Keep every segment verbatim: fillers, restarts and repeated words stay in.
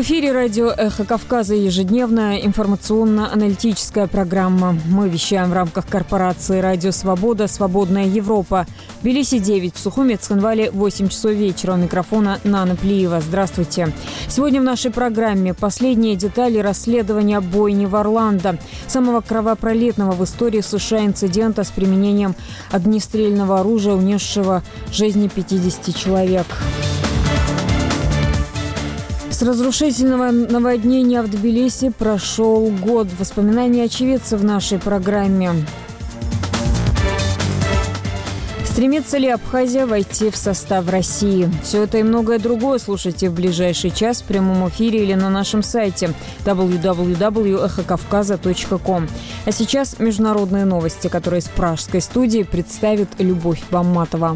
В эфире радио «Эхо Кавказа» ежедневная информационно-аналитическая программа. Мы вещаем в рамках корпорации «Радио Свобода. Свободная Европа». В Тбилиси девять, в Сухуми, Цхинвале восемь часов вечера. У микрофона Нана Плиева. Здравствуйте. Сегодня в нашей программе последние детали расследования бойни в Орландо, самого кровопролитного в истории США инцидента с применением огнестрельного оружия, унесшего жизни пятидесяти человек. С разрушительного наводнения в Тбилиси прошел год. Воспоминания очевидцев в нашей программе. Стремится ли Абхазия войти в состав России? Все это и многое другое слушайте в ближайший час в прямом эфире или на нашем сайте дабл ю дабл ю дабл ю точка эхо кавказа точка ком. А сейчас международные новости, которые из пражской студии представит Любовь Бамматова.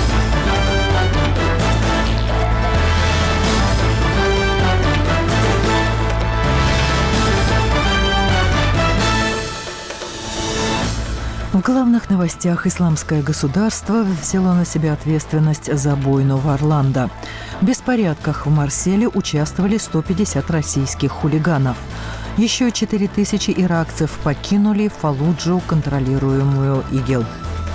В главных новостях исламское государство взяло на себя ответственность за бойню в Орландо. В беспорядках в Марселе участвовали сто пятьдесят российских хулиганов. Еще четыре тысячи иракцев покинули Фаллуджу, контролируемую ИГИЛ.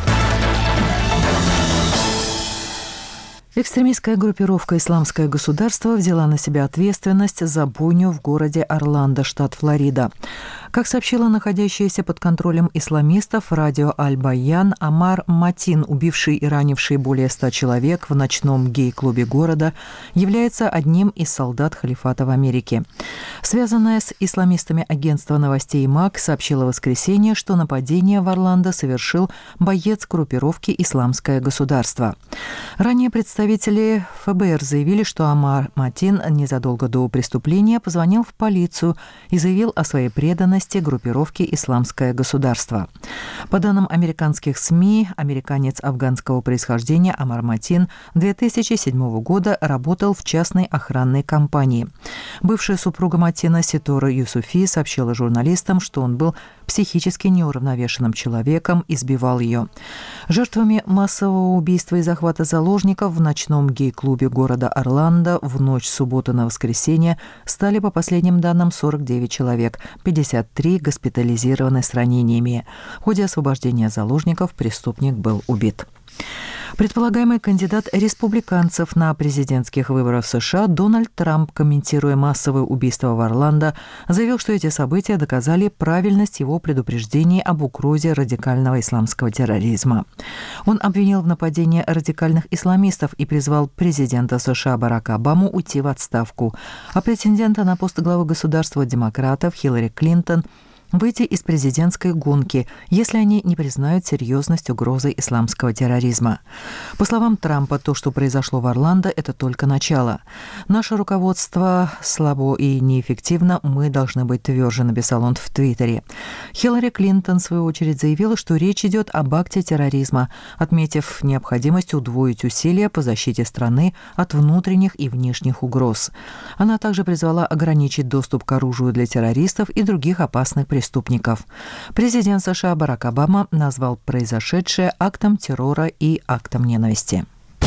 Экстремистская группировка «Исламское государство» взяла на себя ответственность за бойню в городе Орландо, штат Флорида. Как сообщила находящаяся под контролем исламистов радио Аль-Баян, Амар Матин, убивший и ранивший более ста человек в ночном гей-клубе города, является одним из солдат халифата в Америке. Связанное с исламистами агентство новостей МАК сообщило в воскресенье, что нападение в Орландо совершил боец группировки «Исламское государство». Ранее представители ФБР заявили, что Амар Матин незадолго до преступления позвонил в полицию и заявил о своей преданности группировки «Исламское государство». По данным американских СМИ, американец афганского происхождения Амар Матин две тысячи седьмого года работал в частной охранной компании. Бывшая супруга Матина Ситора Юсуфи сообщила журналистам, что он был психически неуравновешенным человеком, избивал ее. Жертвами массового убийства и захвата заложников в ночном гей-клубе города Орландо в ночь с субботы на воскресенье стали, по последним данным, сорок девять человек, пятьдесят три госпитализированы с ранениями. В ходе освобождения заложников преступник был убит. Предполагаемый кандидат республиканцев на президентских выборах в США Дональд Трамп, комментируя массовые убийства в Орландо, заявил, что эти события доказали правильность его предупреждений об угрозе радикального исламского терроризма. Он обвинил в нападении радикальных исламистов и призвал президента США Барака Обаму уйти в отставку, а претендента на пост главы государства демократов Хиллари Клинтон выйти из президентской гонки, если они не признают серьезность угрозы исламского терроризма. По словам Трампа, то, что произошло в Орландо, это только начало. Наше руководство слабо и неэффективно, мы должны быть тверже, написал он в Твиттере. Хиллари Клинтон, в свою очередь, заявила, что речь идет об акте терроризма, отметив необходимость удвоить усилия по защите страны от внутренних и внешних угроз. Она также призвала ограничить доступ к оружию для террористов и других опасных преступников. преступников. Президент США Барак Обама назвал произошедшее актом террора и актом ненависти.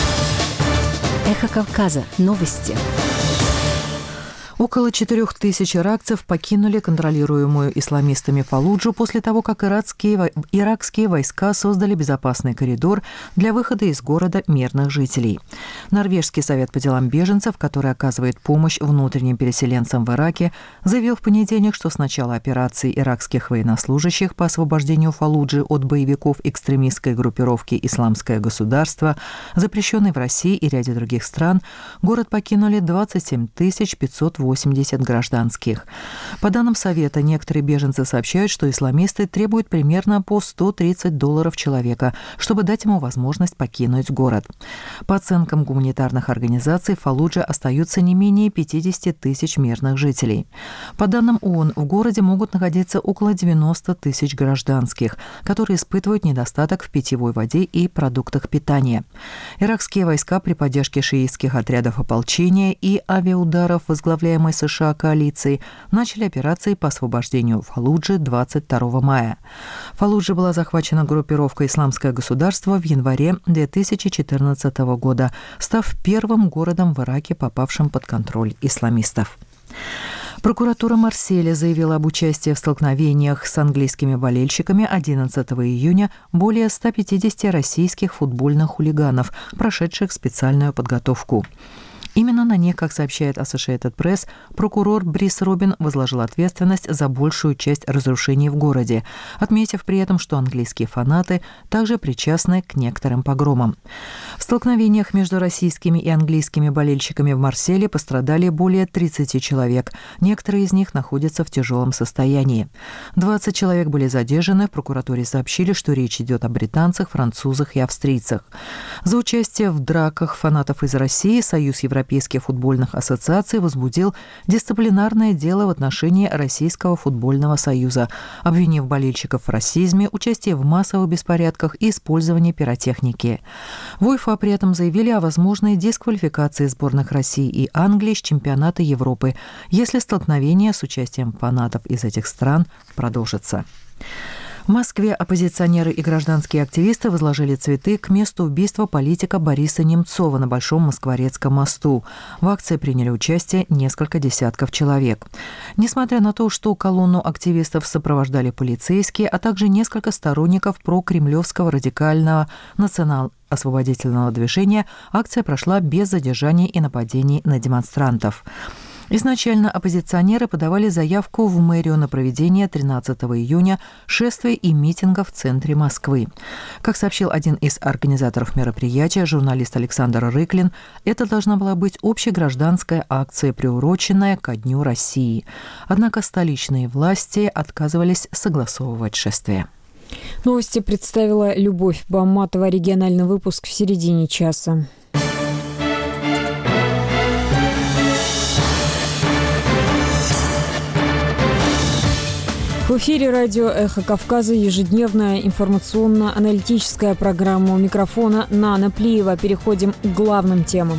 Эхо Кавказа. Новости. Около четырех тысяч иракцев покинули контролируемую исламистами Фаллуджу после того, как иракские, иракские войска создали безопасный коридор для выхода из города мирных жителей. Норвежский совет по делам беженцев, который оказывает помощь внутренним переселенцам в Ираке, заявил в понедельник, что с начала операции иракских военнослужащих по освобождению Фаллуджи от боевиков экстремистской группировки «Исламское государство», запрещенной в России и ряде других стран, город покинули двадцать семь тысяч пятьсот восемьдесят гражданских. По данным Совета, некоторые беженцы сообщают, что исламисты требуют примерно по сто тридцать долларов человека, чтобы дать ему возможность покинуть город. По оценкам гуманитарных организаций, в Фаллудже остаются не менее пятьдесят тысяч мирных жителей. По данным ООН, в городе могут находиться около девяносто тысяч гражданских, которые испытывают недостаток в питьевой воде и продуктах питания. Иракские войска при поддержке шиитских отрядов ополчения и авиаударов, возглавляемых США коалицией, начали операции по освобождению Фаллуджи двадцать второго мая. Фаллуджа была захвачена группировкой «Исламское государство» в январе две тысячи четырнадцатого года, став первым городом в Ираке, попавшим под контроль исламистов. Прокуратура Марселя заявила об участии в столкновениях с английскими болельщиками одиннадцатого июня более ста пятидесяти российских футбольных хулиганов, прошедших специальную подготовку. Именно на них, как сообщает Associated Press, прокурор Брис Робин возложил ответственность за большую часть разрушений в городе, отметив при этом, что английские фанаты также причастны к некоторым погромам. В столкновениях между российскими и английскими болельщиками в Марселе пострадали более тридцати человек. Некоторые из них находятся в тяжелом состоянии. двадцать человек были задержаны. В прокуратуре сообщили, что речь идет о британцах, французах и австрийцах. За участие в драках фанатов из России Союз Европейских Европейских футбольных ассоциаций возбудил дисциплинарное дело в отношении Российского футбольного союза, обвинив болельщиков в расизме, участии в массовых беспорядках и использовании пиротехники. В УЕФА при этом заявили о возможной дисквалификации сборных России и Англии с чемпионата Европы, если столкновение с участием фанатов из этих стран продолжится. В Москве оппозиционеры и гражданские активисты возложили цветы к месту убийства политика Бориса Немцова на Большом Москворецком мосту. В акции приняли участие несколько десятков человек. Несмотря на то, что колонну активистов сопровождали полицейские, а также несколько сторонников прокремлевского радикального национал-освободительного движения, акция прошла без задержаний и нападений на демонстрантов. Изначально оппозиционеры подавали заявку в мэрию на проведение тринадцатого июня шествия и митинга в центре Москвы. Как сообщил один из организаторов мероприятия, журналист Александр Рыклин, это должна была быть общегражданская акция, приуроченная ко Дню России. Однако столичные власти отказывались согласовывать шествие. Новости представила Любовь Баматова. Региональный выпуск в середине часа. В эфире радио «Эхо Кавказа» ежедневная информационно-аналитическая программа. У микрофона Нана Плиева. Переходим к главным темам.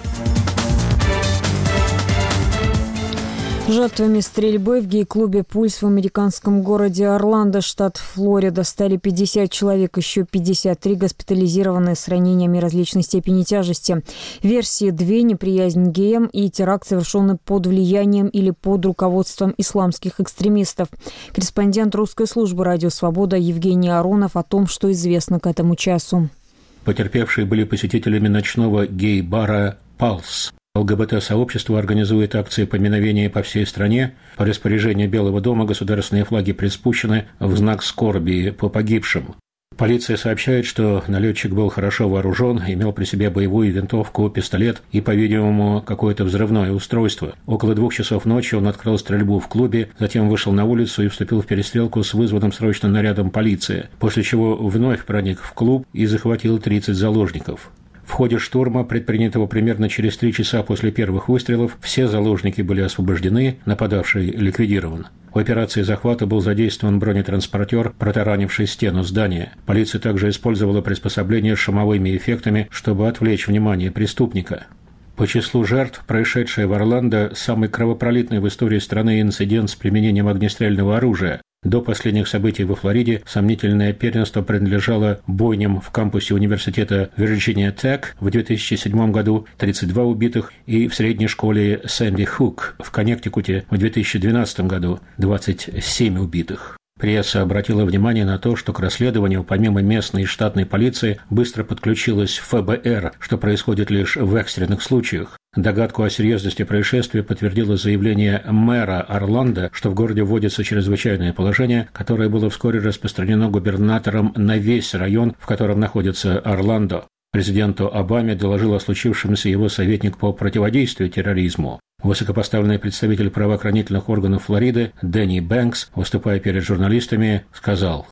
Жертвами стрельбы в гей-клубе «Пульс» в американском городе Орландо, штат Флорида, стали пятьдесят человек, еще пятьдесят три госпитализированы с ранениями различной степени тяжести. Версии две – неприязнь к геям и теракт, совершенный под влиянием или под руководством исламских экстремистов. Корреспондент русской службы «Радио Свобода» Евгений Аронов о том, что известно к этому часу. Потерпевшие были посетителями ночного гей-бара «Палс». ЛГБТ-сообщество организует акции поминовения по всей стране. По распоряжению Белого дома государственные флаги приспущены в знак скорби по погибшим. Полиция сообщает, что налетчик был хорошо вооружен, имел при себе боевую винтовку, пистолет и, по-видимому, какое-то взрывное устройство. Около двух часов ночи он открыл стрельбу в клубе, затем вышел на улицу и вступил в перестрелку с вызванным срочным нарядом полиции, после чего вновь проник в клуб и захватил тридцать заложников. В ходе штурма, предпринятого примерно через три часа после первых выстрелов, все заложники были освобождены, нападавший ликвидирован. В операции захвата был задействован бронетранспортер, протаранивший стену здания. Полиция также использовала приспособление с шумовыми эффектами, чтобы отвлечь внимание преступника. По числу жертв, происшедшее в Орландо, самый кровопролитный в истории страны инцидент с применением огнестрельного оружия. До последних событий во Флориде сомнительное первенство принадлежало бойням в кампусе университета Virginia Tech в две тысячи седьмом году тридцать два убитых и в средней школе Сэнди Хук в Коннектикуте в две тысячи двенадцатом году двадцать семь убитых. Пресса обратила внимание на то, что к расследованию помимо местной и штатной полиции быстро подключилась эф бэ эр, что происходит лишь в экстренных случаях. Догадку о серьезности происшествия подтвердило заявление мэра Орландо, что в городе вводится чрезвычайное положение, которое было вскоре распространено губернатором на весь район, в котором находится Орландо. Президенту Обаме доложил о случившемся его советник по противодействию терроризму. Высокопоставленный представитель правоохранительных органов Флориды Дэнни Бэнкс, выступая перед журналистами, сказал: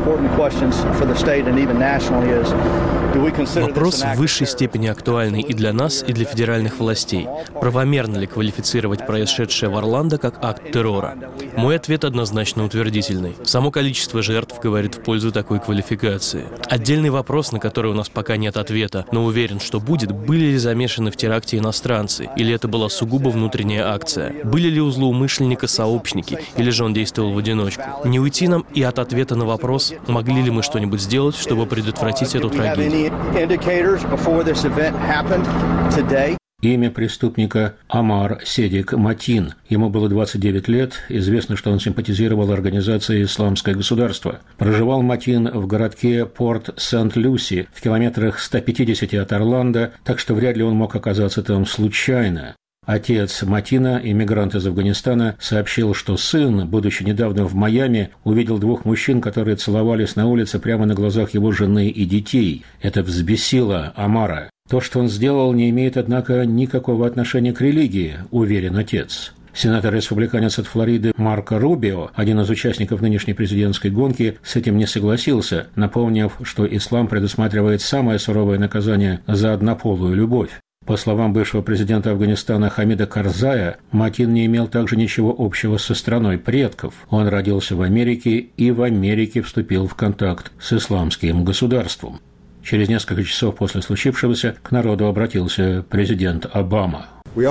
Вопрос в высшей степени актуальный и для нас, и для федеральных властей. Правомерно ли квалифицировать происшедшее в Орландо как акт террора? Мой ответ однозначно утвердительный. Само количество жертв говорит в пользу такой квалификации. Отдельный вопрос, на который у нас пока нет ответа, но уверен, что будет, были ли замешаны в теракте иностранцы, или это была сугубо внутренняя акция? Были ли у злоумышленника сообщники, или же он действовал в одиночку? Не уйти нам и от ответа на вопрос, могли ли мы что-нибудь сделать, чтобы предотвратить эту трагедию. Имя преступника – Амар Седик Матин. Ему было двадцать девять лет. Известно, что он симпатизировал организации «Исламское государство». Проживал Матин в городке Порт-Сент-Люси в километрах ста пятидесяти от Орландо, так что вряд ли он мог оказаться там случайно. Отец Матина, иммигрант из Афганистана, сообщил, что сын, будучи недавно в Майами, увидел двух мужчин, которые целовались на улице прямо на глазах его жены и детей. Это взбесило Амара. То, что он сделал, не имеет, однако, никакого отношения к религии, уверен отец. Сенатор-республиканец от Флориды Марко Рубио, один из участников нынешней президентской гонки, с этим не согласился, напомнив, что ислам предусматривает самое суровое наказание за однополую любовь. По словам бывшего президента Афганистана Хамида Карзая, Матин не имел также ничего общего со страной предков. Он родился в Америке и в Америке вступил в контакт с исламским государством. Через несколько часов после случившегося к народу обратился президент Обама.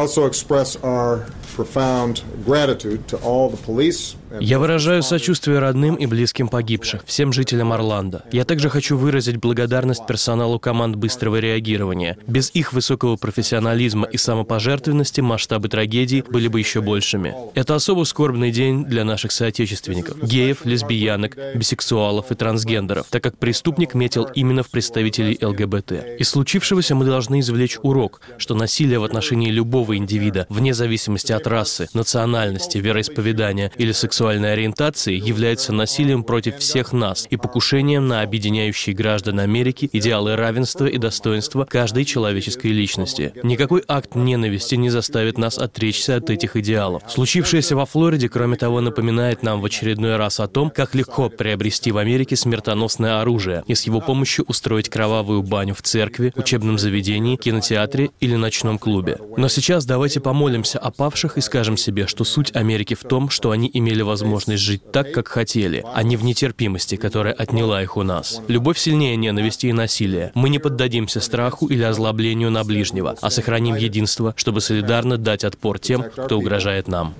Я выражаю сочувствие родным и близким погибших, всем жителям Орландо. Я также хочу выразить благодарность персоналу команд быстрого реагирования. Без их высокого профессионализма и самопожертвенности масштабы трагедий были бы еще большими. Это особо скорбный день для наших соотечественников – геев, лесбиянок, бисексуалов и трансгендеров, так как преступник метил именно в представителей эл гэ бэ тэ. Из случившегося мы должны извлечь урок, что насилие в отношении любого любого индивида, вне зависимости от расы, национальности, вероисповедания или сексуальной ориентации, является насилием против всех нас и покушением на объединяющие граждан Америки идеалы равенства и достоинства каждой человеческой личности. Никакой акт ненависти не заставит нас отречься от этих идеалов. Случившееся во Флориде, кроме того, напоминает нам в очередной раз о том, как легко приобрести в Америке смертоносное оружие и с его помощью устроить кровавую баню в церкви, учебном заведении, кинотеатре или ночном клубе. Но сейчас давайте помолимся о павших и скажем себе, что суть Америки в том, что они имели возможность жить так, как хотели, а не в нетерпимости, которая отняла их у нас. Любовь сильнее ненависти и насилия. Мы не поддадимся страху или озлоблению на ближнего, а сохраним единство, чтобы солидарно дать отпор тем, кто угрожает нам.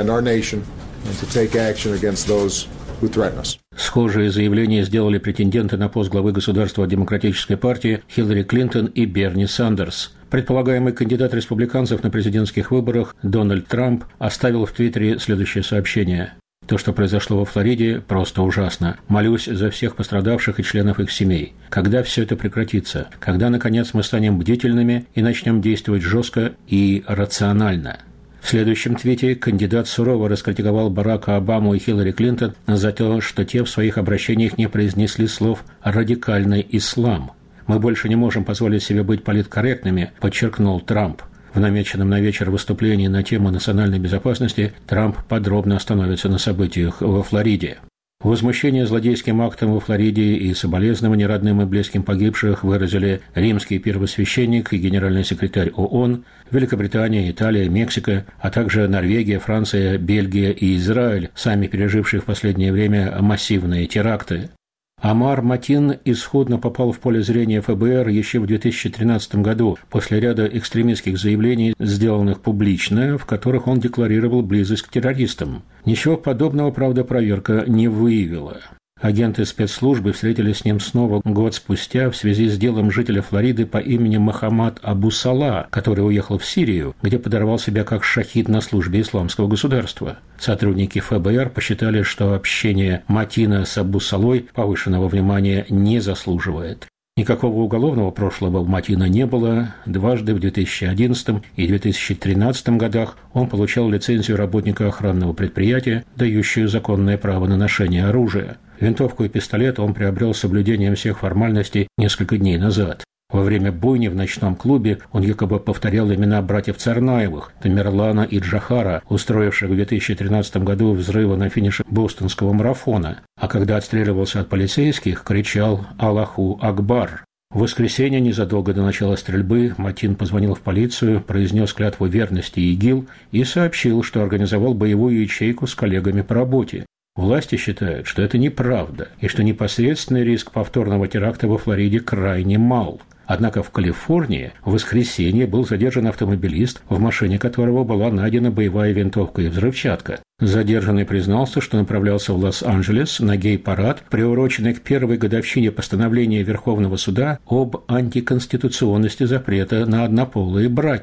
Схожие заявления сделали претенденты на пост главы государства Демократической партии Хиллари Клинтон и Берни Сандерс. Предполагаемый кандидат республиканцев на президентских выборах Дональд Трамп оставил в Твиттере следующее сообщение. То, что произошло во Флориде, просто ужасно. Молюсь за всех пострадавших и членов их семей. Когда все это прекратится? Когда, наконец, мы станем бдительными и начнем действовать жестко и рационально? В следующем твите кандидат сурово раскритиковал Барака Обаму и Хиллари Клинтон за то, что те в своих обращениях не произнесли слов «радикальный ислам». «Мы больше не можем позволить себе быть политкорректными», – подчеркнул Трамп. В намеченном на вечер выступлении на тему национальной безопасности Трамп подробно остановится на событиях во Флориде. Возмущение злодейским актом во Флориде и соболезнования родным и близким погибших выразили римский первосвященник и генеральный секретарь ООН, Великобритания, Италия, Мексика, а также Норвегия, Франция, Бельгия и Израиль, сами пережившие в последнее время массивные теракты. Амар Матин исходно попал в поле зрения эф бэ эр еще в две тысячи тринадцатом году после ряда экстремистских заявлений, сделанных публично, в которых он декларировал близость к террористам. Ничего подобного, правда, проверка не выявила. Агенты спецслужбы встретились с ним снова год спустя в связи с делом жителя Флориды по имени Мохаммад Абу Сала, который уехал в Сирию, где подорвал себя как шахид на службе исламского государства. Сотрудники эф бэ эр посчитали, что общение Матина с Абу Салой повышенного внимания не заслуживает. Никакого уголовного прошлого у Матина не было. Дважды в две тысячи одиннадцатом и две тысячи тринадцатом годах он получал лицензию работника охранного предприятия, дающую законное право на ношение оружия. Винтовку и пистолет он приобрел с соблюдением всех формальностей несколько дней назад. Во время бойни в ночном клубе он якобы повторял имена братьев Царнаевых, Тамерлана и Джахара, устроивших в две тысячи тринадцатом году взрывы на финише бостонского марафона, а когда отстреливался от полицейских, кричал «Аллаху Акбар». В воскресенье, незадолго до начала стрельбы, Матин позвонил в полицию, произнес клятву верности ИГИЛ и сообщил, что организовал боевую ячейку с коллегами по работе. Власти считают, что это неправда и что непосредственный риск повторного теракта во Флориде крайне мал. Однако в Калифорнии в воскресенье был задержан автомобилист, в машине которого была найдена боевая винтовка и взрывчатка. Задержанный признался, что направлялся в Лос-Анджелес на гей-парад, приуроченный к первой годовщине постановления Верховного суда об антиконституционности запрета на однополые браки.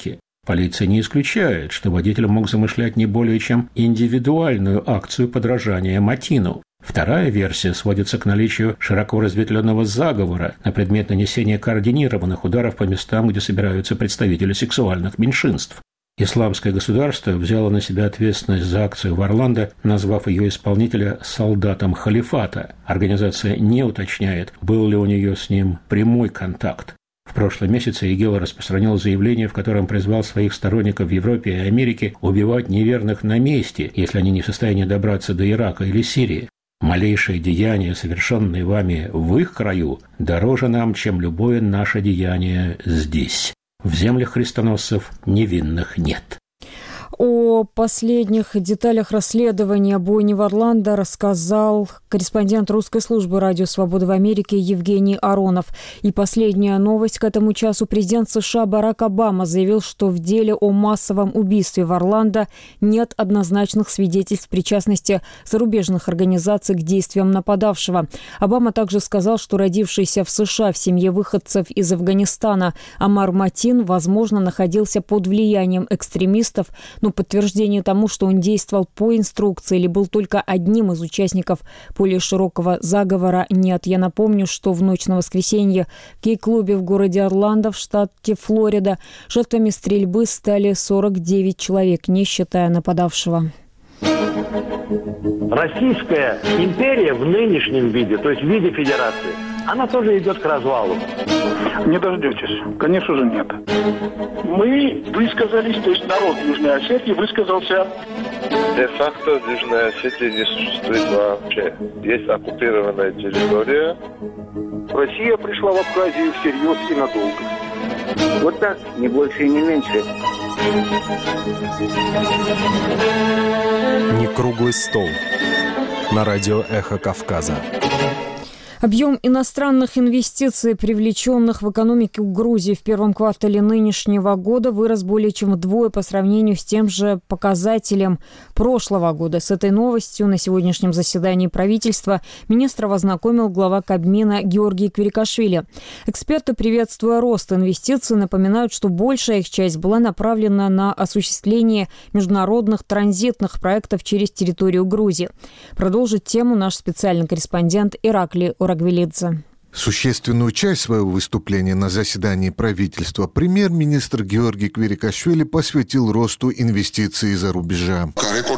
Полиция не исключает, что водитель мог замышлять не более чем индивидуальную акцию подражания Матину. Вторая версия сводится к наличию широко разветвленного заговора на предмет нанесения координированных ударов по местам, где собираются представители сексуальных меньшинств. Исламское государство взяло на себя ответственность за акцию в Орландо, назвав ее исполнителя солдатом халифата. Организация не уточняет, был ли у нее с ним прямой контакт. В прошлом месяце ИГИЛ распространил заявление, в котором призвал своих сторонников в Европе и Америке убивать неверных на месте, если они не в состоянии добраться до Ирака или Сирии. Малейшие деяния, совершенные вами в их краю, дороже нам, чем любое наше деяние здесь. В землях христоносцев невинных нет. О последних деталях расследования бойни в Орландо рассказал корреспондент русской службы «Радио Свобода» в Америке Евгений Аронов. И последняя новость к этому часу. Президент США Барак Обама заявил, что в деле о массовом убийстве в Орландо нет однозначных свидетельств причастности зарубежных организаций к действиям нападавшего. Обама также сказал, что родившийся в США в семье выходцев из Афганистана Амар Матин, возможно, находился под влиянием экстремистов, но подтверждение тому, что он действовал по инструкции или был только одним из участников более широкого заговора, нет. Я напомню, что в ночь на воскресенье в гей-клубе в городе Орландо в штате Флорида жертвами стрельбы стали сорок девять человек, не считая нападавшего. Российская империя в нынешнем виде, то есть в виде федерации, она тоже идет к развалу. Не дождетесь. Конечно же, нет. Мы высказались, то есть народ Южной Осетии высказался. Де-факто Южная Осетия не существует вообще. Есть оккупированная территория. Россия пришла в Абхазию всерьез и надолго. Вот так, не больше и не меньше. Не круглый стол. На радио «Эхо Кавказа». Объем иностранных инвестиций, привлеченных в экономику Грузии в первом квартале нынешнего года, вырос более чем вдвое по сравнению с тем же показателем прошлого года. С этой новостью на сегодняшнем заседании правительства министров ознакомил глава Кабмина Георгий Квирикашвили. Эксперты, приветствуя рост инвестиций, напоминают, что большая их часть была направлена на осуществление международных транзитных проектов через территорию Грузии. Продолжит тему наш специальный корреспондент Ираклий Урагвелидзе. Существенную часть своего выступления на заседании правительства премьер-министр Георгий Квирикашвили посвятил росту инвестиций из-за рубежа.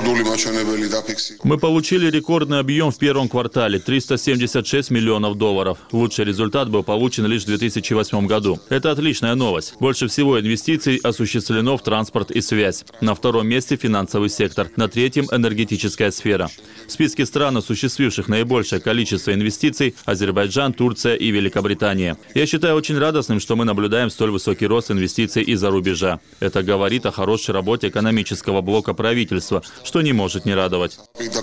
Мы получили рекордный объем в первом квартале – триста семьдесят шесть миллионов долларов. Лучший результат был получен лишь в две тысячи восьмом году. Это отличная новость. Больше всего инвестиций осуществлено в транспорт и связь. На втором месте финансовый сектор. На третьем – энергетическая сфера. В списке стран, осуществивших наибольшее количество инвестиций – Азербайджан, Турция и Великобритания. Я считаю очень радостным, что мы наблюдаем столь высокий рост инвестиций из-за рубежа. Это говорит о хорошей работе экономического блока правительства, что не может не радовать.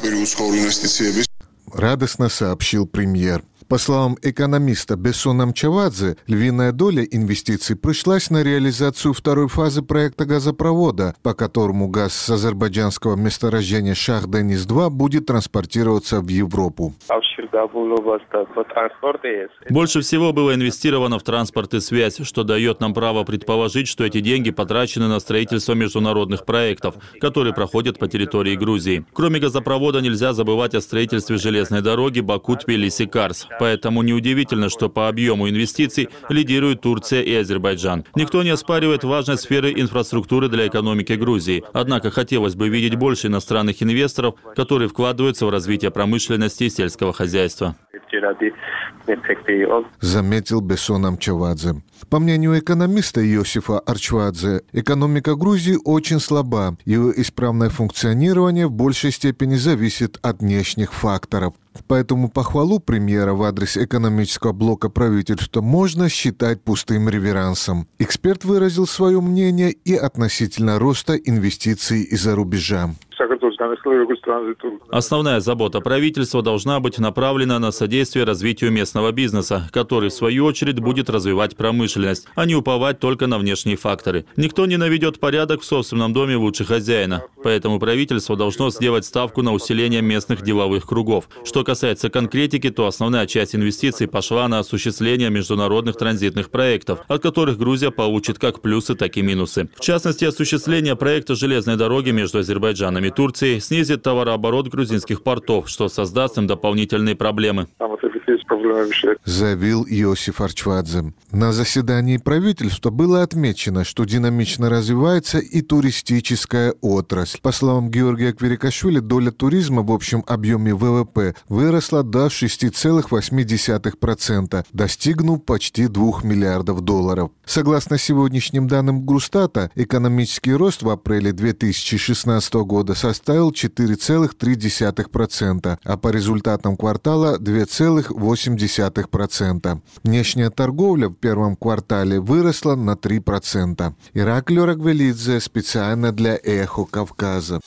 Радостно сообщил премьер. По словам экономиста Бессона Мчавадзе, львиная доля инвестиций пришлась на реализацию второй фазы проекта газопровода, по которому газ с азербайджанского месторождения Шах-Денис-два будет транспортироваться в Европу. Больше всего было инвестировано в транспорт и связь, что дает нам право предположить, что эти деньги потрачены на строительство международных проектов, которые проходят по территории Грузии. Кроме газопровода нельзя забывать о строительстве железной дороги Баку-Тбилиси-Карс. Поэтому неудивительно, что по объему инвестиций лидируют Турция и Азербайджан. Никто не оспаривает важность сферы инфраструктуры для экономики Грузии. Однако хотелось бы видеть больше иностранных инвесторов, которые вкладываются в развитие промышленности и сельского хозяйства. Заметил Бессона Мчавадзе. По мнению экономиста Иосифа Арчвадзе, экономика Грузии очень слаба. Ее исправное функционирование в большей степени зависит от внешних факторов. Поэтому похвалу премьера в адрес экономического блока правительства можно считать пустым реверансом. Эксперт выразил свое мнение и относительно роста инвестиций из-за рубежа. Основная забота правительства должна быть направлена на содействие развитию местного бизнеса, который, в свою очередь, будет развивать промышленность, а не уповать только на внешние факторы. Никто не наведет порядок в собственном доме лучше хозяина. Поэтому правительство должно сделать ставку на усиление местных деловых кругов. Что касается конкретики, то основная часть инвестиций пошла на осуществление международных транзитных проектов, от которых Грузия получит как плюсы, так и минусы. В частности, осуществление проекта железной дороги между Азербайджаном и Турцией снизит товарооборот грузинских портов, что создаст им дополнительные проблемы. Заявил Иосиф Арчвадзе. На заседании правительства было отмечено, что динамично развивается и туристическая отрасль. По словам Георгия Кверикашвили, доля туризма в общем объеме ВВП выросла до шесть целых восемь десятых процента, достигнув почти двух миллиардов долларов. Согласно сегодняшним данным Грустата, экономический рост в апреле две тысячи шестнадцатого года составил четыре целых три десятых процента, а по результатам квартала два целых восемь десятых процента. Внешняя торговля в первом квартале выросла на три процента. Ираклий Рагвелидзе специально для «Эхо Кавказа».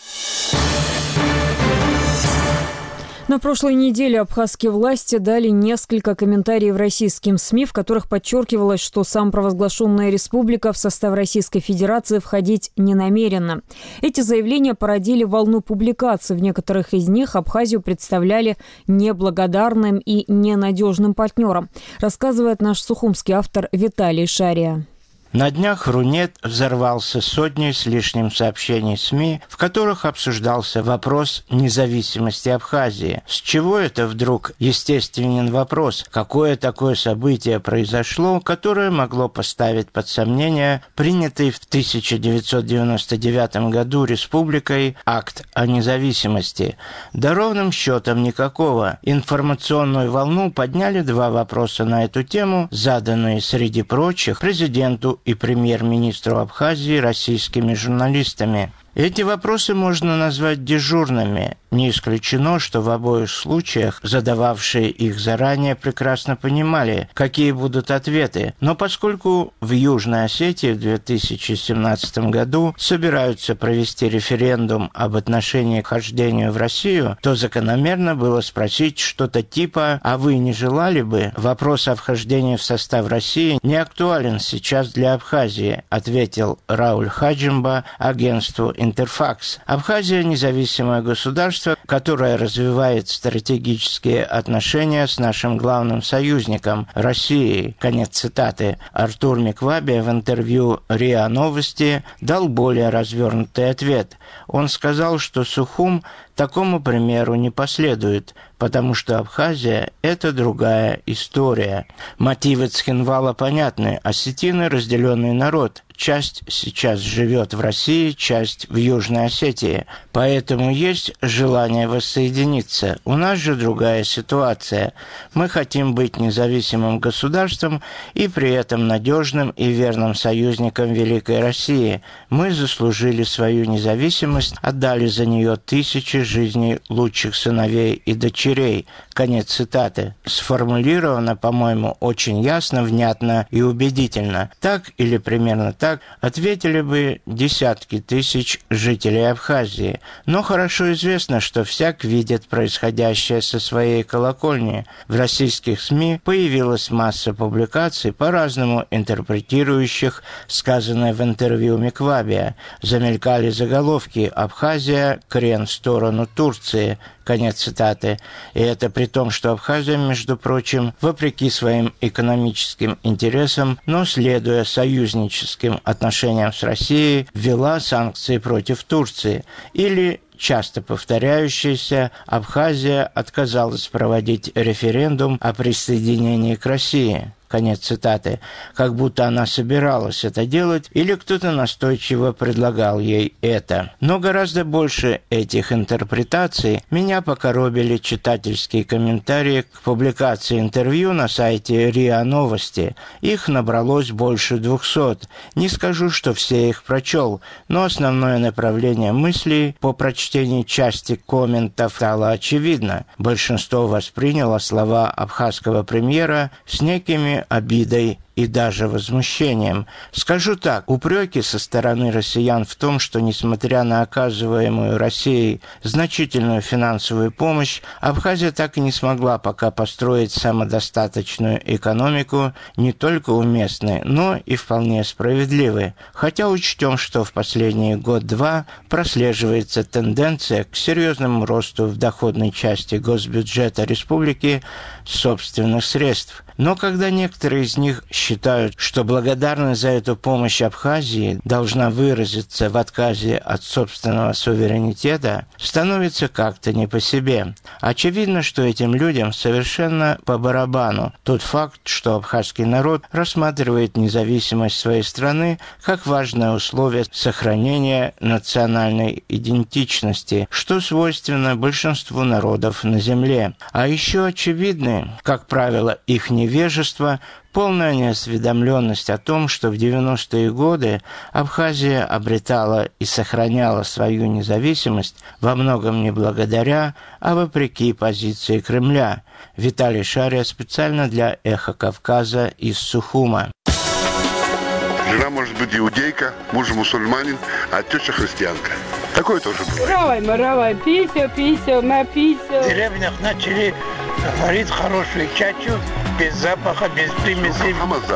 На прошлой неделе абхазские власти дали несколько комментариев российским СМИ, в которых подчеркивалось, что самопровозглашенная республика в состав Российской Федерации входить не намерена. Эти заявления породили волну публикаций. В некоторых из них Абхазию представляли неблагодарным и ненадежным партнером, рассказывает наш сухумский автор Виталий Шария. На днях Рунет взорвался сотней с лишним сообщений СМИ, в которых обсуждался вопрос независимости Абхазии. С чего это вдруг? Естественен вопрос, какое такое событие произошло, которое могло поставить под сомнение принятый в тысяча девятьсот девяносто девятом году республикой акт о независимости. Да ровным счетом никакого. Информационную волну подняли два вопроса на эту тему, заданные, среди прочих, президенту и премьер-министру Абхазии российскими журналистами. Эти вопросы можно назвать дежурными. Не исключено, что в обоих случаях задававшие их заранее прекрасно понимали, какие будут ответы. Но поскольку в Южной Осетии в две тысячи семнадцатом году собираются провести референдум об отношении к вхождению в Россию, то закономерно было спросить что-то типа «А вы не желали бы?» Вопрос о вхождении в состав России не актуален сейчас для Абхазии, ответил Рауль Хаджимба агентству Интерфакс. Абхазия – независимое государство, которое развивает стратегические отношения с нашим главным союзником – Россией. Конец цитаты. Артур Микваби в интервью РИА Новости дал более развернутый ответ. Он сказал, что Сухум такому примеру не последует, потому что Абхазия – это другая история. Мотивы Цхинвала понятны. Осетины – разделенный народ. Часть сейчас живет в России, часть в Южной Осетии. Поэтому есть желание воссоединиться. У нас же другая ситуация. Мы хотим быть независимым государством и при этом надежным и верным союзником Великой России. Мы заслужили свою независимость, отдали за нее тысячи жизней лучших сыновей и дочерей. Конец цитаты. Сформулировано, по-моему, очень ясно, внятно и убедительно. Так или примерно так ответили бы десятки тысяч жителей Абхазии. Но хорошо известно, что всяк видит происходящее со своей колокольни. В российских СМИ появилась масса публикаций, по-разному интерпретирующих сказанное в интервью Миквабия. Замелькали заголовки «Абхазия. Крен в сторону Турции». Конец цитаты. И это при том, что Абхазия, между прочим, вопреки своим экономическим интересам, но следуя союзническим отношениям с Россией, ввела санкции против Турции. Или часто повторяющаяся, Абхазия отказалась проводить референдум о присоединении к России. Конец цитаты. Как будто она собиралась это делать, или кто-то настойчиво предлагал ей это. Но гораздо больше этих интерпретаций меня покоробили читательские комментарии к публикации интервью на сайте РИА Новости. Их набралось больше двухсот. Не скажу, что все их прочел, но основное направление мыслей по прочтении части комментов стало очевидно. Большинство восприняло слова абхазского премьера с некими обидой и даже возмущением. Скажу так, упреки со стороны россиян в том, что, несмотря на оказываемую Россией значительную финансовую помощь, Абхазия так и не смогла пока построить самодостаточную экономику, не только уместны, но и вполне справедливы. Хотя учтем, что в последние год-два прослеживается тенденция к серьезному росту в доходной части госбюджета республики собственных средств. Но когда некоторые из них считают, что благодарность за эту помощь Абхазии должна выразиться в отказе от собственного суверенитета, становится как-то не по себе. Очевидно, что этим людям совершенно по барабану тот факт, что абхазский народ рассматривает независимость своей страны как важное условие сохранения национальной идентичности, что свойственно большинству народов на Земле. А еще очевидны, как правило, их невежество, полная неосведомленность о том, что в девяностые годы Абхазия обретала и сохраняла свою независимость во многом не благодаря, а вопреки позиции Кремля. Виталий Шария специально для «Эхо Кавказа» из Сухума. Жена может быть иудейка, муж мусульманин, а теща христианка. Такое тоже бывает. Равай, маравай, писю, писю, на писю. В деревнях начали варить хорошую чачу, без запаха, без примесей.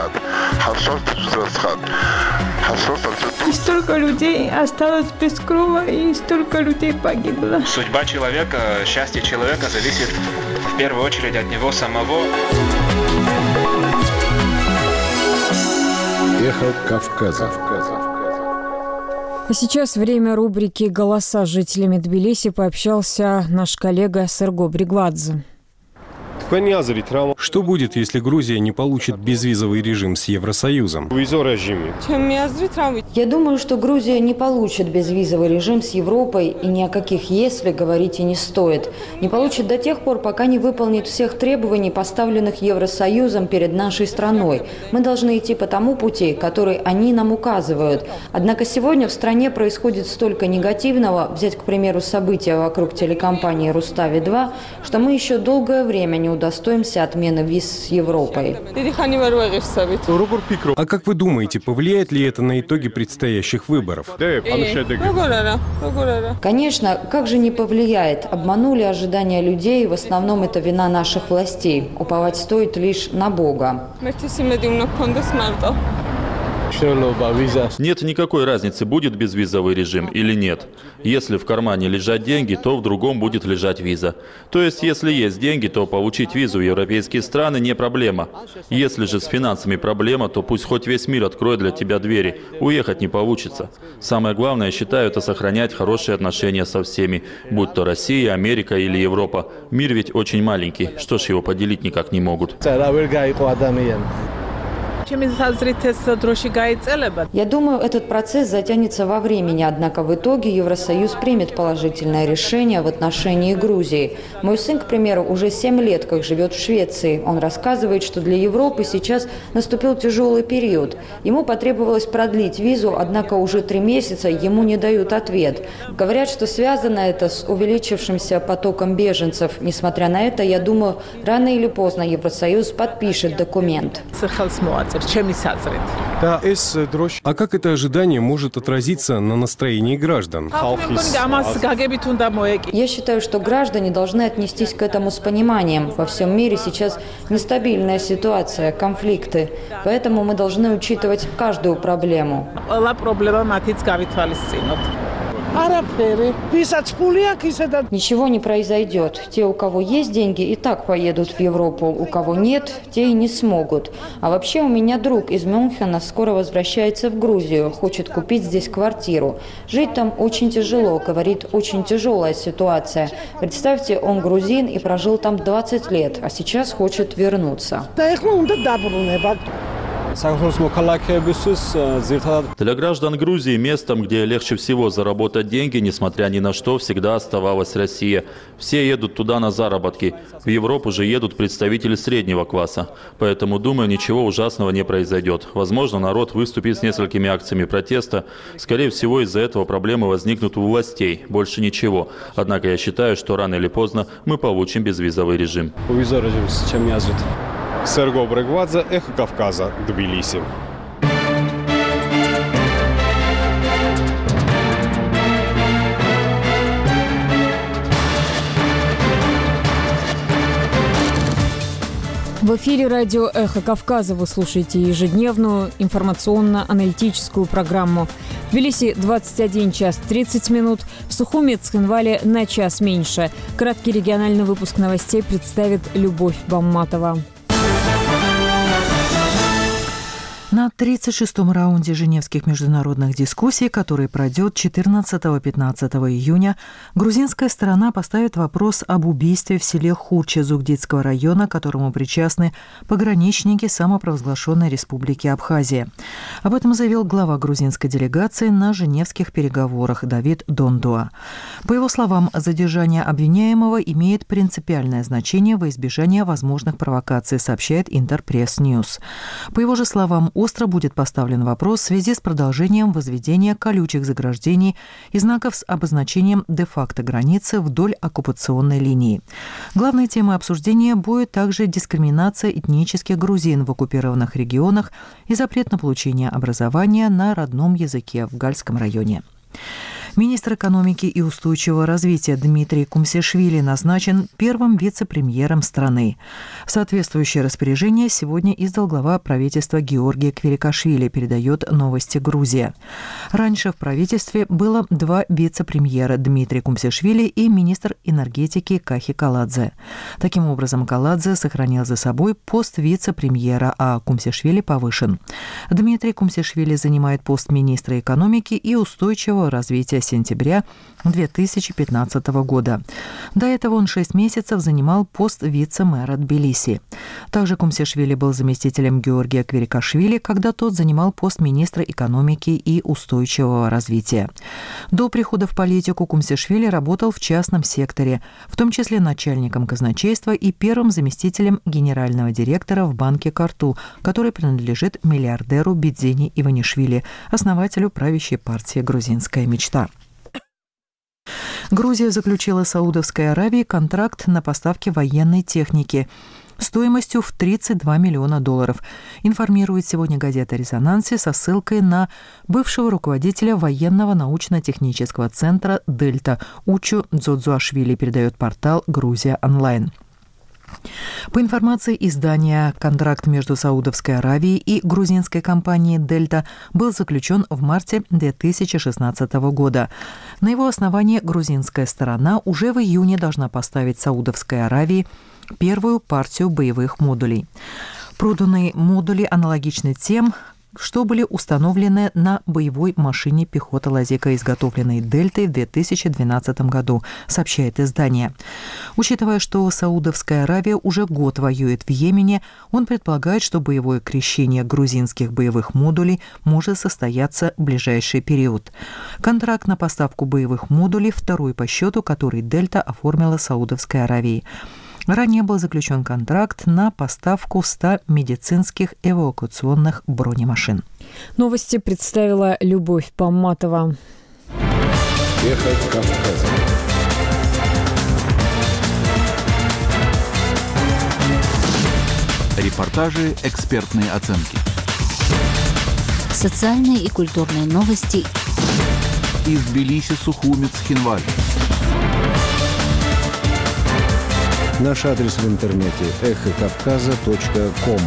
И столько людей осталось без крова, и столько людей погибло. Судьба человека, счастье человека зависит в первую очередь от него самого. Эхо Кавказа. А сейчас время рубрики «Голоса» с жителями Тбилиси пообщался наш коллега Серго Бригвадзе. Что будет, если Грузия не получит безвизовый режим с Евросоюзом? Я думаю, что Грузия не получит безвизовый режим с Европой, и ни о каких «если» говорить и не стоит. Не получит до тех пор, пока не выполнит всех требований, поставленных Евросоюзом перед нашей страной. Мы должны идти по тому пути, который они нам указывают. Однако сегодня в стране происходит столько негативного, взять, к примеру, события вокруг телекомпании «Рустави-два», что мы еще долгое время не удостоимся отмены виз с Европой. А как вы думаете, повлияет ли это на итоги предстоящих выборов? Конечно, как же не повлияет? Обманули ожидания людей, в основном это вина наших властей. Уповать стоит лишь на Бога. Нет никакой разницы, будет безвизовый режим или нет. Если в кармане лежат деньги, то в другом будет лежать виза. То есть, если есть деньги, то получить визу в европейские страны не проблема. Если же с финансами проблема, то пусть хоть весь мир откроет для тебя двери. Уехать не получится. Самое главное, я считаю, это сохранять хорошие отношения со всеми, будь то Россия, Америка или Европа. Мир ведь очень маленький, что ж его поделить никак не могут. Я думаю, этот процесс затянется во времени, однако в итоге Евросоюз примет положительное решение в отношении Грузии. Мой сын, к примеру, уже семь лет как живет в Швеции. Он рассказывает, что для Европы сейчас наступил тяжелый период. Ему потребовалось продлить визу, однако уже три месяца ему не дают ответ. Говорят, что связано это с увеличившимся потоком беженцев. Несмотря на это, я думаю, рано или поздно Евросоюз подпишет документ. А как это ожидание может отразиться на настроении граждан? Я считаю, что граждане должны отнестись к этому с пониманием. Во всем мире сейчас нестабильная ситуация, конфликты. Поэтому мы должны учитывать каждую проблему. Ничего не произойдет. Те, у кого есть деньги, и так поедут в Европу. У кого нет, те и не смогут. А вообще у меня друг из Мюнхена скоро возвращается в Грузию. Хочет купить здесь квартиру. Жить там очень тяжело. Говорит, очень тяжелая ситуация. Представьте, он грузин и прожил там двадцать лет, а сейчас хочет вернуться. Для граждан Грузии местом, где легче всего заработать деньги, несмотря ни на что, всегда оставалась Россия. Все едут туда на заработки. В Европу же едут представители среднего класса. Поэтому, думаю, ничего ужасного не произойдет. Возможно, народ выступит с несколькими акциями протеста. Скорее всего, из-за этого проблемы возникнут у властей. Больше ничего. Однако я считаю, что рано или поздно мы получим безвизовый режим. Серго Брегвадзе, Эхо Кавказа, Тбилиси. В эфире радио «Эхо Кавказа» вы слушаете ежедневную информационно-аналитическую программу. В Тбилиси двадцать один час тридцать минут, в Сухуми, Цхинвале на час меньше. Краткий региональный выпуск новостей представит Любовь Бамматова. На тридцать шестом раунде женевских международных дискуссий, который пройдет четырнадцатого-пятнадцатого июня, грузинская сторона поставит вопрос об убийстве в селе Хурче Зугдидского района, к которому причастны пограничники самопровозглашенной республики Абхазия. Об этом заявил глава грузинской делегации на женевских переговорах Давид Дондуа. По его словам, задержание обвиняемого имеет принципиальное значение во избежание возможных провокаций, сообщает Интерпресс Ньюс. По его же словам, остро будет поставлен вопрос в связи с продолжением возведения колючих заграждений и знаков с обозначением де-факто границы вдоль оккупационной линии. Главной темой обсуждения будет также дискриминация этнических грузин в оккупированных регионах и запрет на получение образования на родном языке в Гальском районе. Министр экономики и устойчивого развития Дмитрий Кумсешвили назначен первым вице-премьером страны. Соответствующее распоряжение сегодня издал глава правительства Георгий Кверикашвили, передает «Новости Грузия». Раньше в правительстве было два вице-премьера – Дмитрий Кумсешвили и министр энергетики Кахи Каладзе. Таким образом, Каладзе сохранил за собой пост вице-премьера, а Кумсешвили повышен. Дмитрий Кумсешвили занимает пост министра экономики и устойчивого развития с сентября две тысячи пятнадцатого года. До этого он шесть месяцев занимал пост вице-мэра Тбилиси. Также Кумсешвили был заместителем Георгия Кверикашвили, когда тот занимал пост министра экономики и устойчивого развития. До прихода в политику Кумсешвили работал в частном секторе, в том числе начальником казначейства и первым заместителем генерального директора в банке «Карту», который принадлежит миллиардеру Бидзини Иванишвили, основателю правящей партии «Грузинская мечта». Грузия заключила с Саудовской Аравией контракт на поставки военной техники стоимостью в тридцать два миллиона долларов, информирует сегодня газета «Резонансе» со ссылкой на бывшего руководителя военного научно-технического центра «Дельта» Учу Дзодзуашвили, передает портал «Грузия онлайн». По информации издания, контракт между Саудовской Аравией и грузинской компанией «Дельта» был заключен в марте две тысячи шестнадцатого года. На его основании грузинская сторона уже в июне должна поставить Саудовской Аравии первую партию боевых модулей. Проданные модули аналогичны тем, что были установлены на боевой машине пехоты «Лазика», изготовленной «Дельтой» в две тысячи двенадцатом году, сообщает издание. Учитывая, что Саудовская Аравия уже год воюет в Йемене, он предполагает, что боевое крещение грузинских боевых модулей может состояться в ближайший период. Контракт на поставку боевых модулей второй по счету, который «Дельта» оформила Саудовской Аравии. Ранее был заключен контракт на поставку ста медицинских эвакуационных бронемашин. Новости представила Любовь Бамматова. Эхо Кавказа. Репортажи, экспертные оценки. Социальные и культурные новости. Из Тбилиси, Сухуми, Цхинвали. Наш адрес в интернете эхо кавказа точка ком.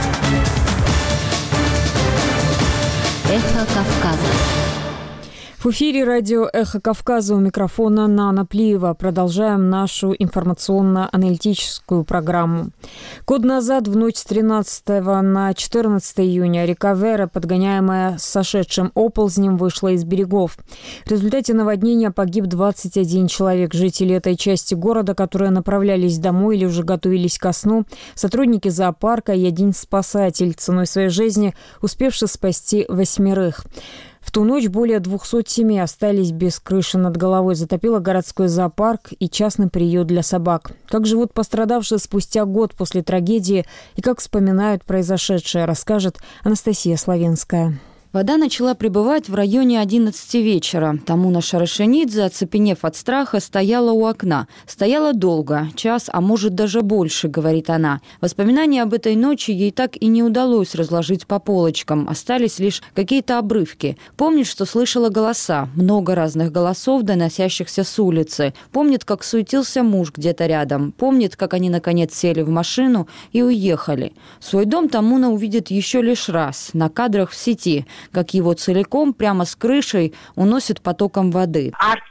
Эхо Кавказа. В эфире радио «Эхо Кавказа», у микрофона Нана Плиева. Продолжаем нашу информационно-аналитическую программу. Год назад, в ночь с тринадцатого на четырнадцатое июня, река Вера, подгоняемая сошедшим оползнем, вышла из берегов. В результате наводнения погиб двадцать один человек. Жители этой части города, которые направлялись домой или уже готовились ко сну, сотрудники зоопарка и один спасатель, ценой своей жизни успевший спасти восьмерых. В ту ночь более двухсот семей остались без крыши над головой. Затопило городской зоопарк и частный приют для собак. Как живут пострадавшие спустя год после трагедии и как вспоминают произошедшее, расскажет Анастасия Славенская. Вода начала прибывать в районе одиннадцати вечера. Тамуна Шарашенидзе, оцепенев от страха, стояла у окна. Стояла долго, час, а может даже больше, говорит она. Воспоминания об этой ночи ей так и не удалось разложить по полочкам. Остались лишь какие-то обрывки. Помнит, что слышала голоса. Много разных голосов, доносящихся с улицы. Помнит, как суетился муж где-то рядом. Помнит, как они, наконец, сели в машину и уехали. Свой дом Тамуна увидит еще лишь раз. На кадрах в сети. Как его целиком, прямо с крышей, уносит потоком воды.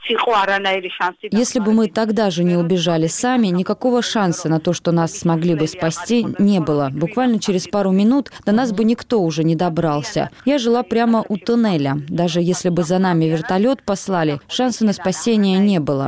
Если бы мы тогда же не убежали сами, никакого шанса на то, что нас смогли бы спасти, не было. Буквально через пару минут до нас бы никто уже не добрался. Я жила прямо у туннеля. Даже если бы за нами вертолет послали, шанса на спасение не было.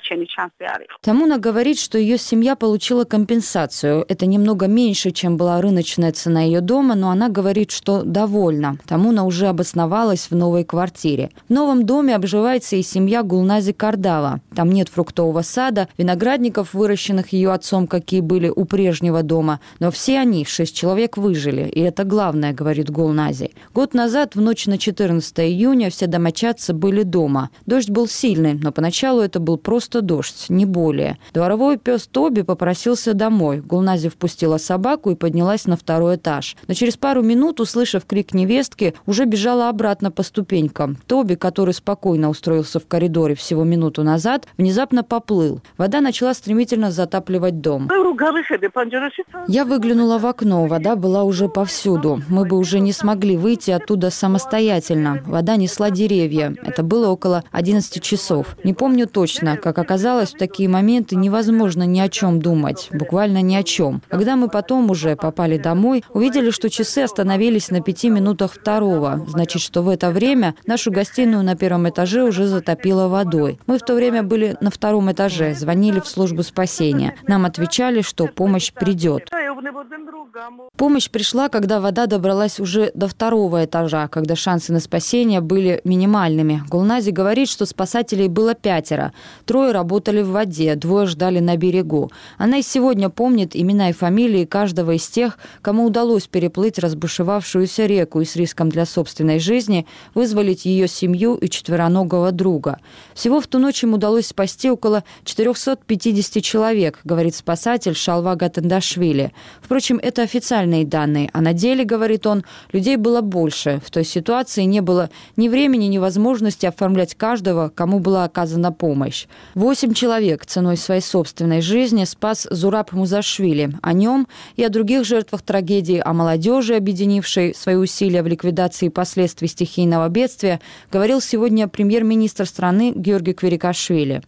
Тамуна говорит, что ее семья получила компенсацию. Это немного меньше, чем была рыночная цена ее дома, но она говорит, что довольна. Тамуна уже обосновалась в новой квартире. В новом доме обживается и семья Гулнази Кардава. Там нет фруктового сада, виноградников, выращенных ее отцом, какие были у прежнего дома. Но все они, шесть человек, выжили. И это главное, говорит Гулнази. Год назад, в ночь на четырнадцатое июня, все домочадцы были дома. Дождь был сильный, но поначалу это был просто дождь, не более. Дворовой пес Тоби попросился домой. Гулнази впустила собаку и поднялась на второй этаж. Но через пару минут, услышав крик невестки, уже бежала обратно по ступенькам. Тоби, который спокойно устроился в коридоре всего минуту назад, внезапно поплыл. Вода начала стремительно затапливать дом. Я выглянула в окно. Вода была уже повсюду. Мы бы уже не смогли выйти оттуда самостоятельно. Вода несла деревья. Это было около одиннадцати часов. Не помню точно. Как оказалось, в такие моменты невозможно ни о чем думать. Буквально ни о чем. Когда мы потом уже попали домой, увидели, что часы остановились на пяти минутах второго. Значит, что в это время нашу гостиную на первом этаже уже затопило водой. Мы в то время были на втором этаже, звонили в службу спасения. Нам отвечали, что помощь придет. Помощь пришла, когда вода добралась уже до второго этажа, когда шансы на спасение были минимальными. Гулнази говорит, что спасателей было пятеро. Трое работали в воде, двое ждали на берегу. Она и сегодня помнит имена и фамилии каждого из тех, кому удалось переплыть разбушевавшуюся реку и с риском для собственной жизни вызволить ее семью и четвероногого друга. Всего в ту ночь им удалось спасти около четырехсот пятидесяти человек, говорит спасатель Шалва Гатендашвили. Впрочем, это официальные данные, а на деле, говорит он, людей было больше. В той ситуации не было ни времени, ни возможности оформлять каждого, кому была оказана помощь. Восемь человек ценой своей собственной жизни спас Зураб Музашвили. О нем и о других жертвах трагедии, о молодежи, объединившей свои усилия в ликвидации последствий стихийного бедствия, говорил сегодня премьер-министр страны Георгий Кверикашвили.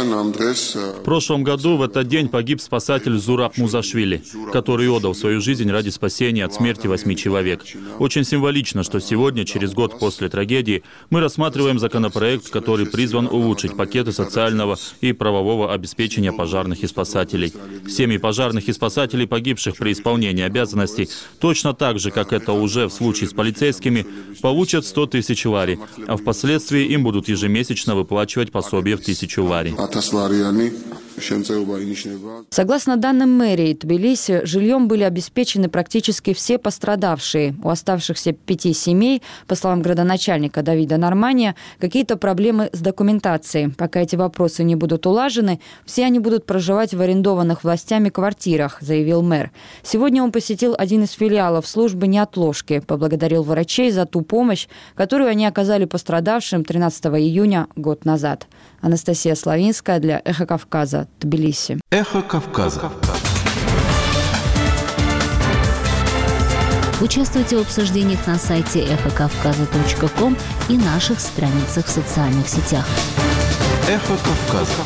В прошлом году в этот день погиб спасатель Зураб Музашвили, который отдал свою жизнь ради спасения от смерти восьми человек. Очень символично, что сегодня, через год после трагедии, мы рассматриваем законопроект, который призван улучшить пакеты социального и правового обеспечения пожарных и спасателей. Семьи пожарных и спасателей, погибших при исполнении обязанностей, точно так же, как это уже в случае с полицейскими, получат сто тысяч лари, а впоследствии им будут ежемесячно выплачивать пособие в тысячу лари. Согласно данным мэрии Тбилиси, жильем были обеспечены практически все пострадавшие. У оставшихся пяти семей, по словам градоначальника Давида Нормания, какие-то проблемы с документацией. Пока эти вопросы не будут улажены, все они будут проживать в арендованных властями квартирах, заявил мэр. Сегодня он посетил один из филиалов службы неотложки, поблагодарил врачей за ту помощь, которую они оказали пострадавшим тринадцатого июня год назад. Анастасия Славинская для «Эхо Кавказа», Тбилиси. «Эхо Кавказа». Участвуйте в обсуждениях на сайте эхо кавказа точка ком и наших страницах в социальных сетях. «Эхо Кавказа».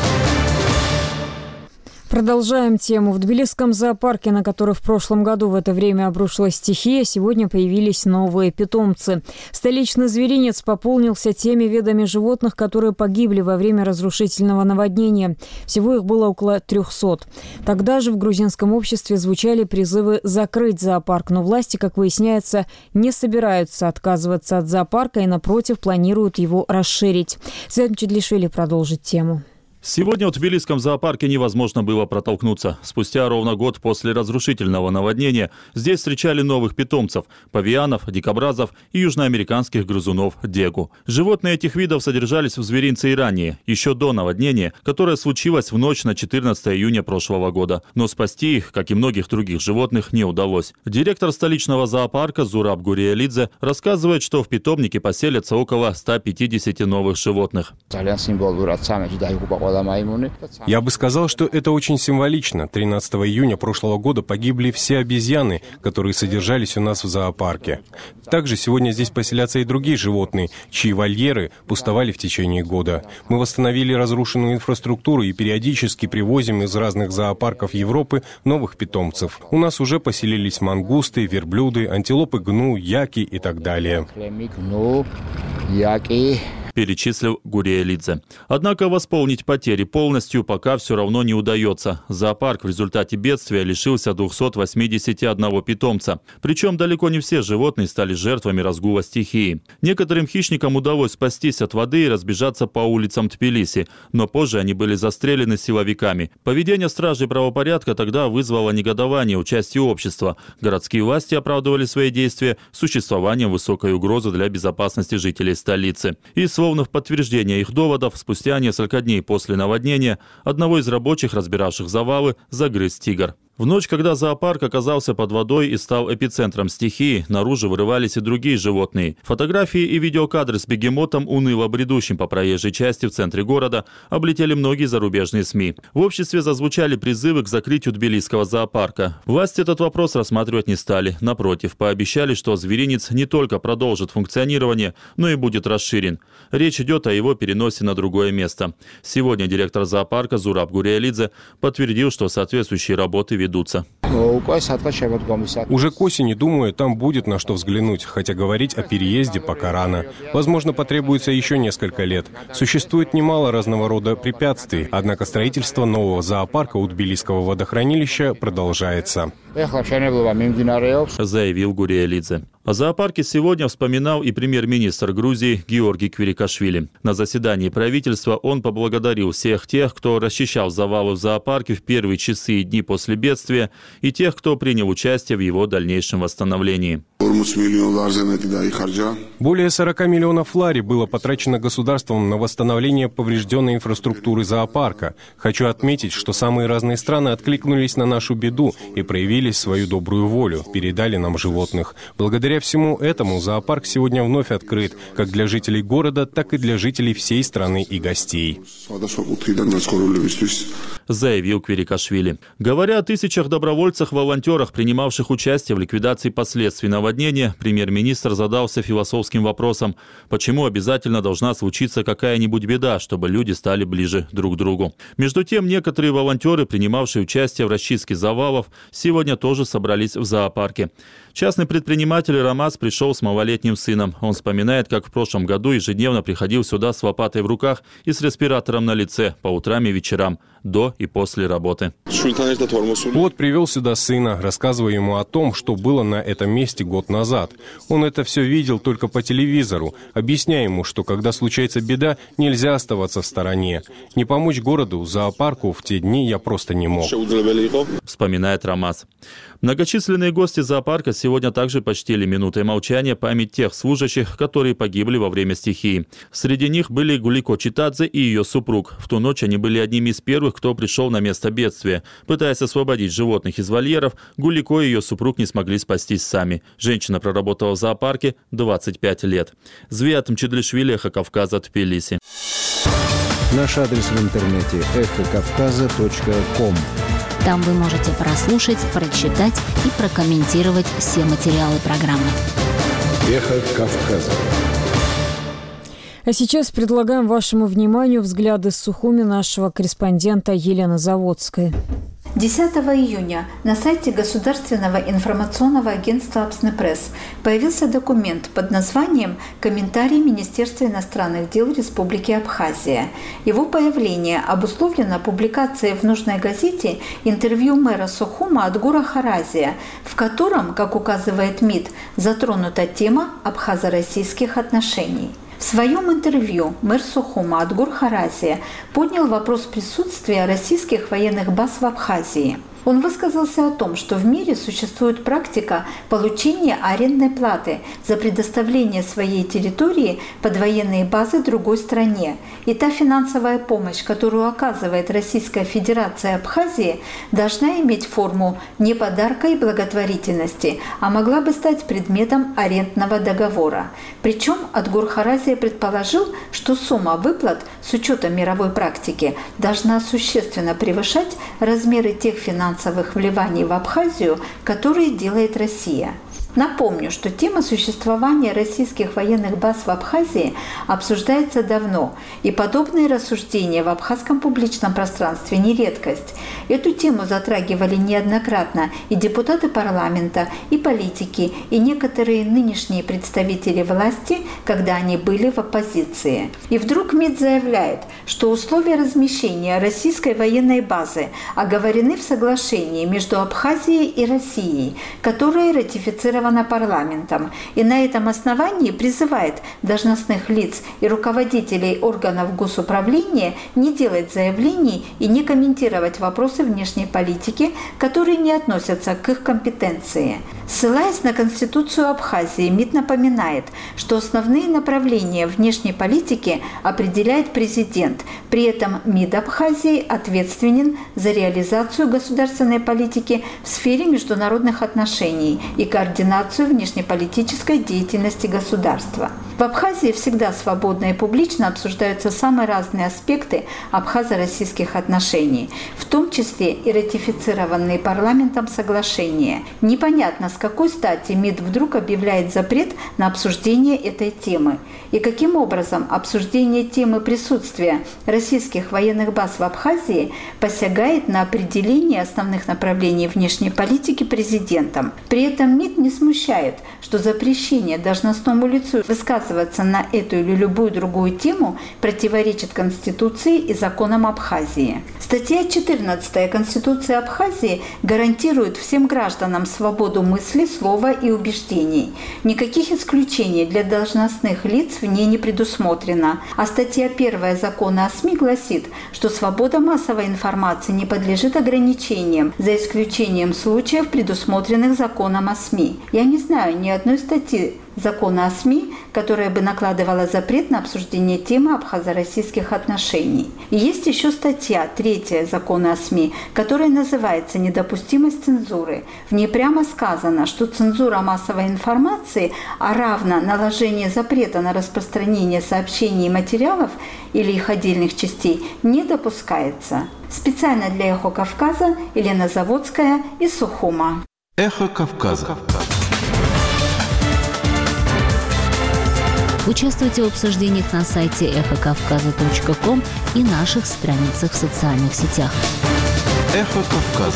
Продолжаем тему. В Тбилисском зоопарке, на который в прошлом году в это время обрушилась стихия, сегодня появились новые питомцы. Столичный зверинец пополнился теми видами животных, которые погибли во время разрушительного наводнения. Всего их было около трехсот. Тогда же в грузинском обществе звучали призывы закрыть зоопарк, но власти, как выясняется, не собираются отказываться от зоопарка и, напротив, планируют его расширить. Займ Чедлишвили продолжит тему. Сегодня в Тбилисском зоопарке невозможно было протолкнуться. Спустя ровно год после разрушительного наводнения здесь встречали новых питомцев – павианов, дикобразов и южноамериканских грызунов дегу. Животные этих видов содержались в зверинце и ранее, еще до наводнения, которое случилось в ночь на четырнадцатое июня прошлого года. Но спасти их, как и многих других животных, не удалось. Директор столичного зоопарка Зураб Гуриэлидзе рассказывает, что в питомнике поселятся около ста пятидесяти новых животных. Я бы сказал, что это очень символично. тринадцатого июня прошлого года погибли все обезьяны, которые содержались у нас в зоопарке. Также сегодня здесь поселятся и другие животные, чьи вольеры пустовали в течение года. Мы восстановили разрушенную инфраструктуру и периодически привозим из разных зоопарков Европы новых питомцев. У нас уже поселились мангусты, верблюды, антилопы гну, яки и так далее. Перечислил Гуриэлидзе. Однако восполнить потери полностью пока все равно не удается. Зоопарк в результате бедствия лишился двухсот восьмидесяти одного питомца. Причем далеко не все животные стали жертвами разгула стихии. Некоторым хищникам удалось спастись от воды и разбежаться по улицам Тбилиси, но позже они были застрелены силовиками. Поведение стражей правопорядка тогда вызвало негодование у части общества. Городские власти оправдывали свои действия существованием высокой угрозы для безопасности жителей столицы. И словно в подтверждение их доводов, спустя несколько дней после наводнения одного из рабочих, разбиравших завалы, загрыз тигр. В ночь, когда зоопарк оказался под водой и стал эпицентром стихии, наружу вырывались и другие животные. Фотографии и видеокадры с бегемотом, уныло бредущим по проезжей части в центре города, облетели многие зарубежные СМИ. В обществе зазвучали призывы к закрытию Тбилисского зоопарка. Власти этот вопрос рассматривать не стали. Напротив, пообещали, что зверинец не только продолжит функционирование, но и будет расширен. Речь идет о его переносе на другое место. Сегодня директор зоопарка Зураб Гуриэлидзе подтвердил, что соответствующие работы ведутся. Уже к осени, думаю, там будет на что взглянуть, хотя говорить о переезде пока рано. Возможно, потребуется еще несколько лет. Существует немало разного рода препятствий, однако строительство нового зоопарка у Тбилисского водохранилища продолжается. Заявил Гуриэлидзе. О зоопарке сегодня вспоминал и премьер-министр Грузии Георгий Квирикашвили. На заседании правительства он поблагодарил всех тех, кто расчищал завалы в зоопарке в первые часы и дни после бедствия, и тех, кто принял участие в его дальнейшем восстановлении. Более сорока миллионов лари было потрачено государством на восстановление поврежденной инфраструктуры зоопарка. Хочу отметить, что самые разные страны откликнулись на нашу беду и проявили свою добрую волю, передали нам животных. Благодаря всему этому зоопарк сегодня вновь открыт, как для жителей города, так и для жителей всей страны и гостей. Заявил Квирикашвили. Говоря о тысячах добровольцах-волонтерах, принимавших участие в ликвидации последствий наводнения, премьер-министр задался философским вопросом, почему обязательно должна случиться какая-нибудь беда, чтобы люди стали ближе друг к другу. Между тем, некоторые волонтеры, принимавшие участие в расчистке завалов, сегодня тоже собрались в зоопарке. Частный предприниматель Рамаз пришел с малолетним сыном. Он вспоминает, как в прошлом году ежедневно приходил сюда с лопатой в руках и с респиратором на лице по утрам и вечерам, до и после работы. Вот привел сюда сына, рассказывая ему о том, что было на этом месте год назад. Он это все видел только по телевизору, объясняя ему, что когда случается беда, нельзя оставаться в стороне. Не помочь городу, зоопарку в те дни я просто не мог. Вспоминает Рамаз. Многочисленные гости зоопарка сегодня также почтили минутой молчания память тех служащих, которые погибли во время стихии. Среди них были Гулико Читадзе и ее супруг. В ту ночь они были одними из первых, кто пришел на место бедствия. Пытаясь освободить животных из вольеров, Гулико и ее супруг не смогли спастись сами. Женщина проработала в зоопарке двадцать пять лет. Звиат Мчедлишвили, Эхо Кавказа, Тбилиси. Наш адрес в интернете эхо кавказа точка ком. Там вы можете прослушать, прочитать и прокомментировать все материалы программы. Эхо Кавказа. А сейчас предлагаем вашему вниманию взгляды с Сухуми нашего корреспондента Елены Заводской. десятого июня на сайте Государственного информационного агентства «Апснепресс» появился документ под названием «Комментарий Министерства иностранных дел Республики Абхазия». Его появление обусловлено публикацией в нужной газете интервью мэра Сухума Адгура Харазия, в котором, как указывает МИД, затронута тема абхазо-российских отношений. В В своем интервью мэр Сухума Адгур Харазия поднял вопрос присутствия российских военных баз в Абхазии. Он высказался о том, что в мире существует практика получения арендной платы за предоставление своей территории под военные базы другой стране. И та финансовая помощь, которую оказывает Российская Федерация Абхазии, должна иметь форму не подарка и благотворительности, а могла бы стать предметом арендного договора. Причем Адгур Харазия предположил, что сумма выплат с учетом мировой практики должна существенно превышать размеры тех финансовых финансовых вливаний в Абхазию, которые делает Россия. Напомню, что тема существования российских военных баз в Абхазии обсуждается давно, и подобные рассуждения в абхазском публичном пространстве не редкость. Эту тему затрагивали неоднократно и депутаты парламента, и политики, и некоторые нынешние представители власти, когда они были в оппозиции. И вдруг МИД заявляет, что условия размещения российской военной базы оговорены в соглашении между Абхазией и Россией, которое ратифицировано парламентом, и на этом основании призывает должностных лиц и руководителей органов госуправления не делать заявлений и не комментировать вопросы внешней политики, которые не относятся к их компетенции. Ссылаясь на Конституцию Абхазии, МИД напоминает, что основные направления внешней политики определяет президент. При этом МИД Абхазии ответственен за реализацию государственной политики в сфере международных отношений и координацию внешнеполитической деятельности государства. В Абхазии всегда свободно и публично обсуждаются самые разные аспекты абхазо-российских отношений, в том числе и ратифицированные парламентом соглашения. Непонятно, с какой стати МИД вдруг объявляет запрет на обсуждение этой темы. И каким образом обсуждение темы присутствия российских военных баз в Абхазии посягает на определение основных направлений внешней политики президентом. При этом МИД не смущает, что запрещение должностному лицу высказываться на эту или любую другую тему противоречит Конституции и законам Абхазии. Статья четырнадцатая Конституции Абхазии гарантирует всем гражданам свободу мысли, слова и убеждений. Никаких исключений для должностных лиц в ней не предусмотрено. А статья первая Закона о СМИ гласит, что свобода массовой информации не подлежит ограничениям, за исключением случаев, предусмотренных Законом о СМИ. Я не знаю ни одной статьи Закона о СМИ, которая бы накладывала запрет на обсуждение темы абхазо-российских отношений. И есть еще статья третья Закона о СМИ, которая называется «Недопустимость цензуры». В ней прямо сказано, что цензура массовой информации, а равно наложение запрета на распространение сообщений и материалов или их отдельных частей, не допускается. Специально для «Эхо Кавказа» Елена Заводская из Сухума. Эхо Кавказа. Участвуйте в обсуждениях на сайте эхо кавказа точка ком и наших страницах в социальных сетях. Эхо Кавказа.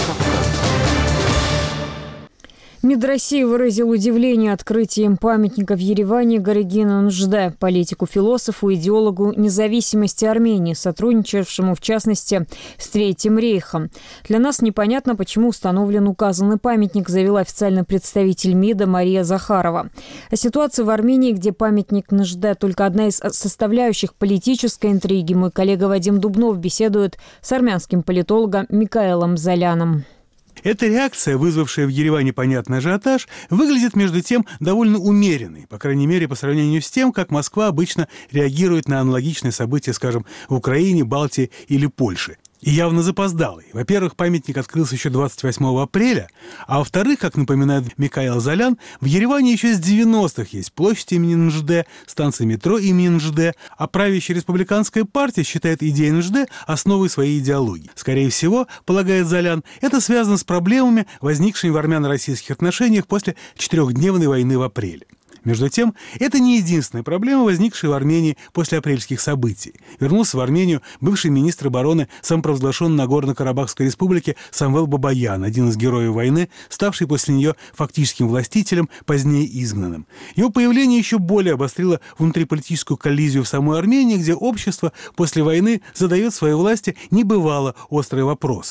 МИД России выразил удивление открытием памятника в Ереване Гаригину Нужде, политику-философу, идеологу независимости Армении, сотрудничавшему, в частности, с Третьим рейхом. Для нас непонятно, почему установлен указанный памятник, заявил официальный представитель МИДа Мария Захарова. О ситуации в Армении, где памятник Нужде только одна из составляющих политической интриги, мой коллега Вадим Дубнов беседует с армянским политологом Микаэлом Заляном. Эта реакция, вызвавшая в Ереване понятный ажиотаж, выглядит, между тем, довольно умеренной, по крайней мере, по сравнению с тем, как Москва обычно реагирует на аналогичные события, скажем, в Украине, Балтии или Польше. И явно запоздалый. Во-первых, памятник открылся еще двадцать восьмого апреля, а во-вторых, как напоминает Микаэл Залян, в Ереване еще с девяностых есть площадь имени Нужде, станция метро имени Нужде, а правящая республиканская партия считает идею Нужде основой своей идеологии. Скорее всего, полагает Залян, это связано с проблемами, возникшими в армяно-российских отношениях после четырехдневной войны в апреле. Между тем, это не единственная проблема, возникшая в Армении после апрельских событий. Вернулся в Армению бывший министр обороны самопровозглашенной Нагорно-Карабахской республики Самвел Бабаян, один из героев войны, ставший после нее фактическим властителем, позднее изгнанным. Его появление еще более обострило внутриполитическую коллизию в самой Армении, где общество после войны задает своей власти небывало острые вопросы.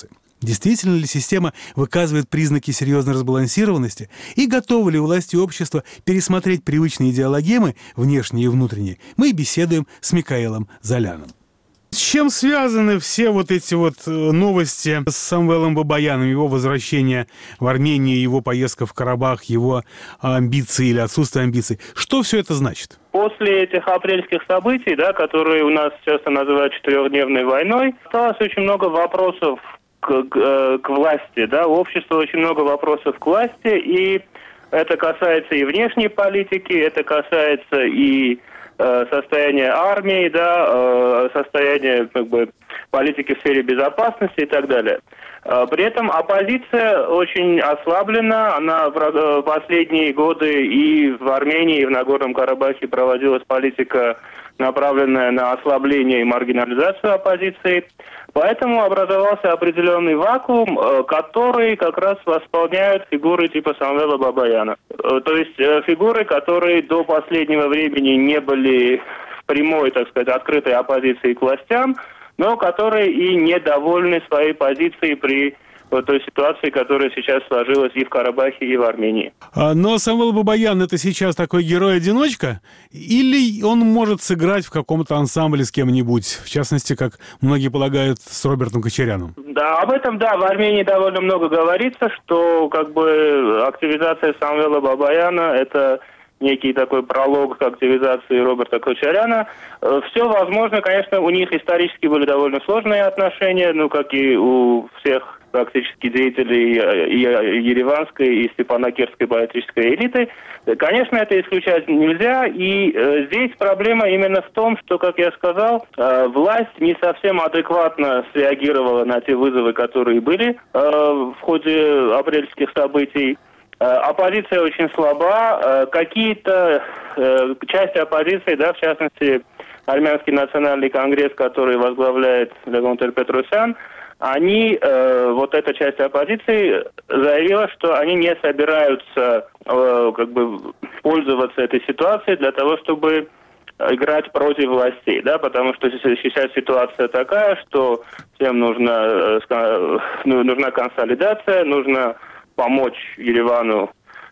Действительно ли система выказывает признаки серьезной разбалансированности? И готовы ли власти общества пересмотреть привычные идеологемы, внешние и внутренние? Мы беседуем с Микаэлом Золяном. С чем связаны все вот эти вот новости с Самвелом Бабаяном, его возвращение в Армению, его поездка в Карабах, его амбиции или отсутствие амбиций? Что все это значит? После этих апрельских событий, да, которые у нас часто называют четырехдневной войной, осталось очень много вопросов к, к, к власти. Да, у общества очень много вопросов к власти, и это касается и внешней политики, это касается и состояние армии, да, состояние как бы политики в сфере безопасности и так далее. При этом оппозиция очень ослаблена, она в последние годы и в Армении, и в Нагорном Карабахе проводилась политика, направленная на ослабление и маргинализацию оппозиции. Поэтому образовался определенный вакуум, который как раз восполняют фигуры типа Самвела Бабаяна. То есть фигуры, которые до последнего времени не были в прямой, так сказать, открытой оппозиции к властям, но которые и недовольны своей позицией при той ситуации, которая сейчас сложилась и в Карабахе, и в Армении. Но Самвел Бабаян — это сейчас такой герой-одиночка? Или он может сыграть в каком-то ансамбле с кем-нибудь? В частности, как многие полагают, с Робертом Кочаряном. Да, об этом, да, в Армении довольно много говорится, что как бы активизация Самвела Бабаяна — это некий такой пролог к активизации Роберта Кочаряна. Все возможно, конечно, у них исторически были довольно сложные отношения, ну, как и у всех практически деятелей и ереванской, и степанакерской политической элиты. Конечно, это исключать нельзя, и э, здесь проблема именно в том, что, как я сказал, э, власть не совсем адекватно среагировала на те вызовы, которые были э, в ходе апрельских событий. Э, оппозиция очень слаба, э, какие-то э, части оппозиции, да, в частности, Армянский национальный конгресс, который возглавляет Левонтер Петросян, они, э, вот эта часть оппозиции заявила, что они не собираются э, как бы пользоваться этой ситуацией для того, чтобы играть против властей, да, потому что сейчас ситуация такая, что всем нужна, э, нужна консолидация, нужно помочь Еревану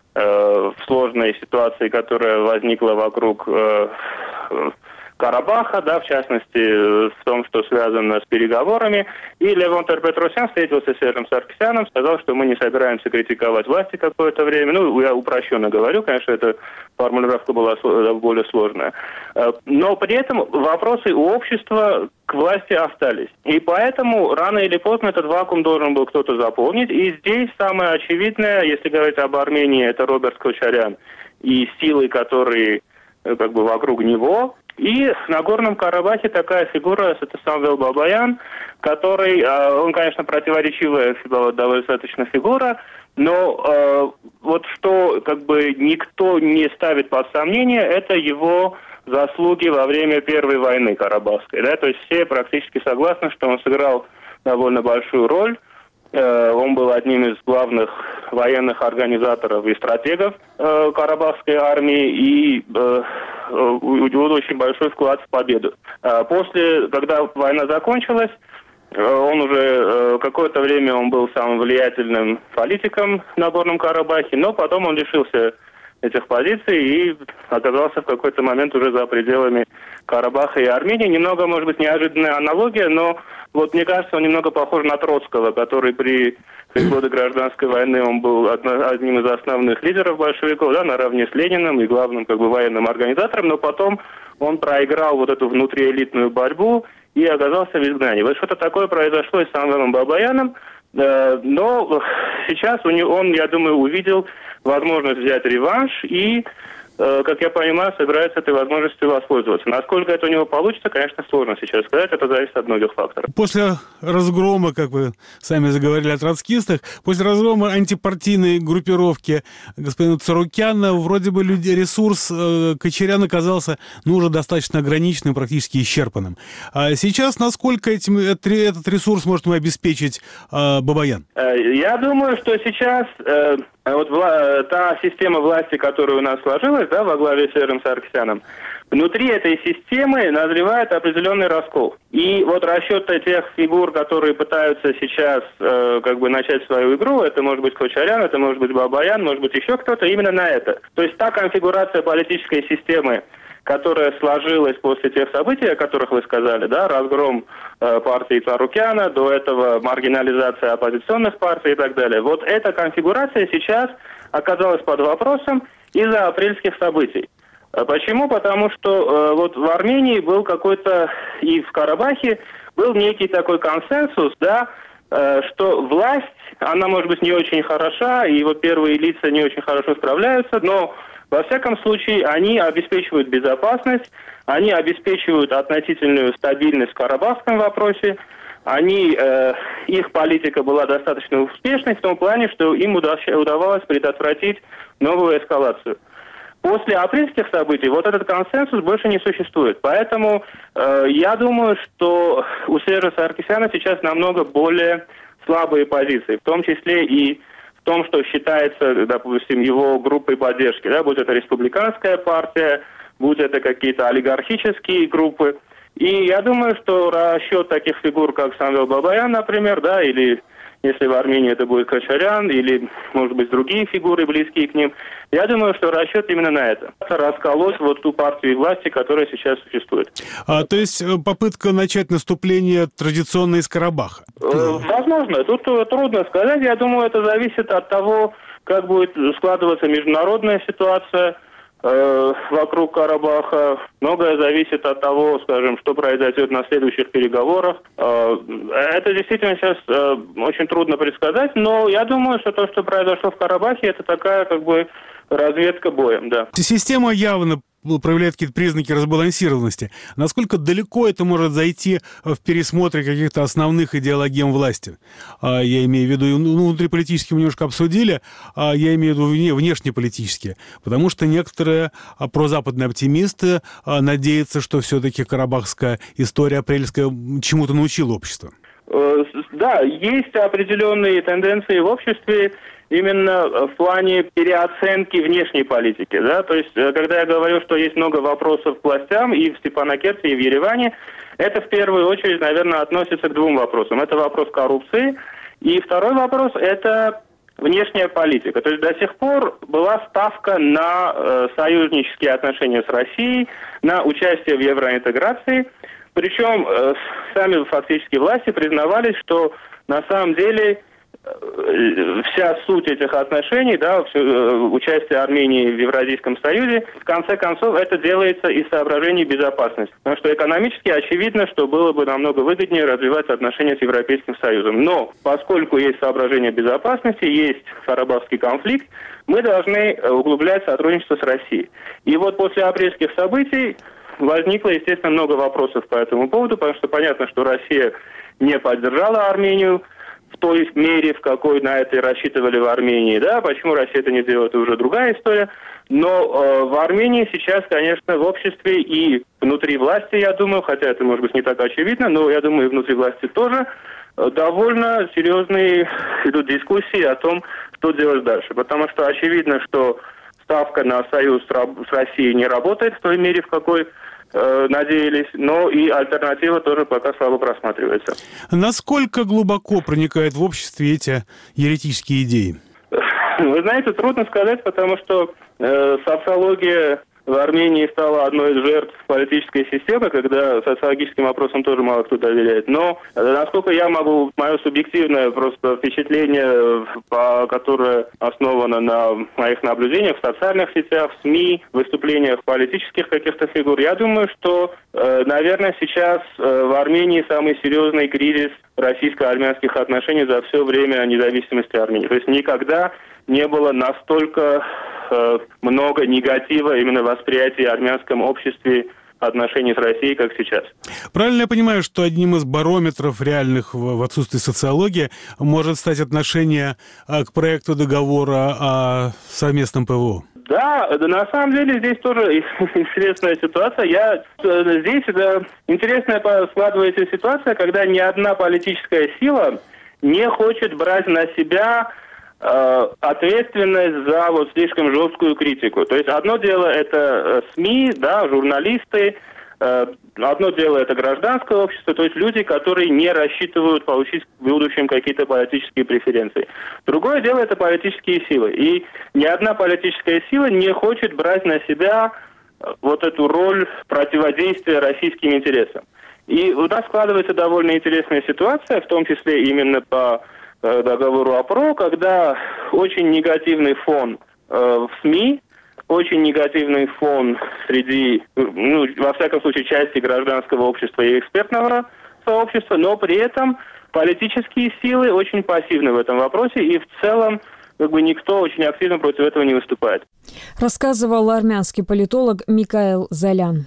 э, в сложной ситуации, которая возникла вокруг э, Карабаха, да, в частности, в том, что связано с переговорами. И Левонтер Петросян встретился с Сержем Саркисяном, сказал, что мы не собираемся критиковать власти какое-то время. Ну, я упрощенно говорю, конечно, эта формулировка была более сложная. Но при этом вопросы у общества к власти остались. И поэтому рано или поздно этот вакуум должен был кто-то заполнить. И здесь самое очевидное, если говорить об Армении, это Роберт Кочарян и силы, которые как бы вокруг него. И в Нагорном Карабахе такая фигура, это Самвел Бабаян, который, он, конечно, противоречивая достаточно фигура, но э, вот что как бы никто не ставит под сомнение, это его заслуги во время Первой войны Карабахской. Да? То есть все практически согласны, что он сыграл довольно большую роль. Он был одним из главных военных организаторов и стратегов э, Карабахской армии и э, у него очень большой вклад в победу. А после, когда война закончилась, он уже э, какое-то время он был самым влиятельным политиком в Нагорном Карабахе, но потом он лишился этих позиций и оказался в какой-то момент уже за пределами Карабаха и Армении. Немного, может быть, неожиданная аналогия, но вот мне кажется, он немного похож на Троцкого, который при годы гражданской войны он был одним из основных лидеров большевиков, да, наравне с Лениным и главным как бы военным организатором, но потом он проиграл вот эту внутриэлитную борьбу и оказался в изгнании. Вот что-то такое произошло и с Самвелом Бабаяном, но сейчас у него, он, я думаю, увидел возможность взять реванш и, как я понимаю, собирается этой возможностью воспользоваться. Насколько это у него получится, конечно, сложно сейчас сказать. Это зависит от многих факторов. После разгрома, как вы сами заговорили о троцкистах, после разгрома антипартийной группировки господина Царукяна, вроде бы люди, ресурс э, Кочаряна оказался ну, уже достаточно ограниченным, практически исчерпанным. А сейчас насколько этим, этот, этот ресурс может обеспечить э, Бабаян? Я думаю, что сейчас... Э... вот вла- та система власти, которая у нас сложилась, да, во главе с Серым Саркисяном, внутри этой системы назревает определенный раскол. И вот расчет тех фигур, которые пытаются сейчас э, как бы начать свою игру, это может быть Кочарян, это может быть Бабаян, может быть еще кто-то, именно на это. То есть та конфигурация политической системы, которая сложилась после тех событий, о которых вы сказали, да, разгром э, партии Царукяна, до этого маргинализация оппозиционных партий и так далее. Вот эта конфигурация сейчас оказалась под вопросом из-за апрельских событий. Почему? Потому что э, вот в Армении был какой-то, и в Карабахе был некий такой консенсус, да, э, что власть, она может быть не очень хороша, и вот первые лица не очень хорошо справляются, но во всяком случае они обеспечивают безопасность, они обеспечивают относительную стабильность в карабахском вопросе, они, э, их политика была достаточно успешной в том плане, что им удавалось предотвратить новую эскалацию. После апрельских событий вот этот консенсус больше не существует. Поэтому э, я думаю, что у Сержа Саркисяна сейчас намного более слабые позиции, в том числе и в том, что считается, допустим, его группой поддержки, да, будь это республиканская партия, будь это какие-то олигархические группы. И я думаю, что расчет таких фигур, как Самвел Бабаян, например, да, или если в Армении это будет Кочарян, или, может быть, другие фигуры, близкие к ним, я думаю, что расчет именно на это. Расколоть вот ту партию власти, которая сейчас существует. А, то есть попытка начать наступление традиционно из Карабаха? Возможно. Тут трудно сказать. Я думаю, это зависит от того, как будет складываться международная ситуация вокруг Карабаха. Многое зависит от того, скажем, что произойдет на следующих переговорах. Это действительно сейчас очень трудно предсказать, но я думаю, что то, что произошло в Карабахе, это такая как бы разведка боем, да. Система явно проявляет какие-то признаки разбалансированности. Насколько далеко это может зайти в пересмотре каких-то основных идеологем власти? Я имею в виду, ну, внутриполитические мы немножко обсудили, а я имею в виду вне, внешнеполитические. Потому что некоторые прозападные оптимисты надеются, что все-таки карабахская история апрельская чему-то научила общество. Да, есть определенные тенденции в обществе именно в плане переоценки внешней политики. Да? То есть, когда я говорю, что есть много вопросов к властям и в Степанакерте, и в Ереване, это в первую очередь, наверное, относится к двум вопросам. Это вопрос коррупции, и второй вопрос – это внешняя политика. То есть до сих пор была ставка на э, союзнические отношения с Россией, на участие в евроинтеграции. Причем э, сами фактически власти признавались, что на самом деле э, вся суть этих отношений, да, все, э, участие Армении в Евразийском Союзе, в конце концов, это делается из соображений безопасности. Потому что экономически очевидно, что было бы намного выгоднее развивать отношения с Европейским Союзом. Но поскольку есть соображения безопасности, есть карабахский конфликт, мы должны углублять сотрудничество с Россией. И вот после апрельских событий возникло, естественно, много вопросов по этому поводу, потому что понятно, что Россия не поддержала Армению в той мере, в какой на это рассчитывали в Армении. Да? Почему Россия это не делает, это уже другая история. Но э, в Армении сейчас, конечно, в обществе и внутри власти, я думаю, хотя это, может быть, не так очевидно, но я думаю, и внутри власти тоже, э, довольно серьезные идут дискуссии о том, что делать дальше. Потому что очевидно, что ставка на союз с Россией не работает в той мере, в какой э, надеялись, но и альтернатива тоже пока слабо просматривается. Насколько глубоко проникают в обществе эти еретические идеи? Вы знаете, трудно сказать, потому что э, социология в Армении стала одной из жертв политической системы, когда социологическим вопросам тоже мало кто доверяет. Но, насколько я могу, мое субъективное просто впечатление, которое основано на моих наблюдениях в социальных сетях, в СМИ, выступлениях политических каких-то фигур, я думаю, что, наверное, сейчас в Армении самый серьезный кризис российско-армянских отношений за все время независимости Армении. То есть никогда не было настолько э, много негатива именно в восприятии армянском обществе отношений с Россией, как сейчас. Правильно я понимаю, что одним из барометров реальных в отсутствии социологии может стать отношение к проекту договора о совместном ПВО? Да, на самом деле здесь тоже интересная ситуация. Я, здесь да, интересная складывается ситуация, когда ни одна политическая сила не хочет брать на себя э, ответственность за вот слишком жесткую критику. То есть одно дело это СМИ, да, журналисты, э, одно дело это гражданское общество, то есть люди, которые не рассчитывают получить в будущем какие-то политические преференции. Другое дело это политические силы. И ни одна политическая сила не хочет брать на себя вот эту роль противодействия российским интересам. И у нас складывается довольно интересная ситуация, в том числе именно по э, договору ОПРО, когда очень негативный фон э, в СМИ, очень негативный фон среди, ну, во всяком случае, части гражданского общества и экспертного сообщества, но при этом политические силы очень пассивны в этом вопросе, и в целом как бы никто очень активно против этого не выступает. Рассказывал армянский политолог Микаэл Залян.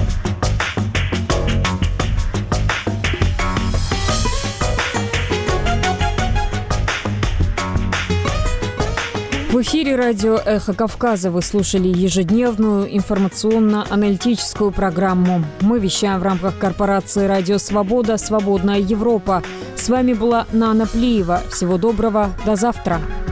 В эфире радио «Эхо Кавказа» вы слушали ежедневную информационно-аналитическую программу. Мы вещаем в рамках корпорации «Радио Свобода. Свободная Европа». С вами была Нана Плиева. Всего доброго. До завтра.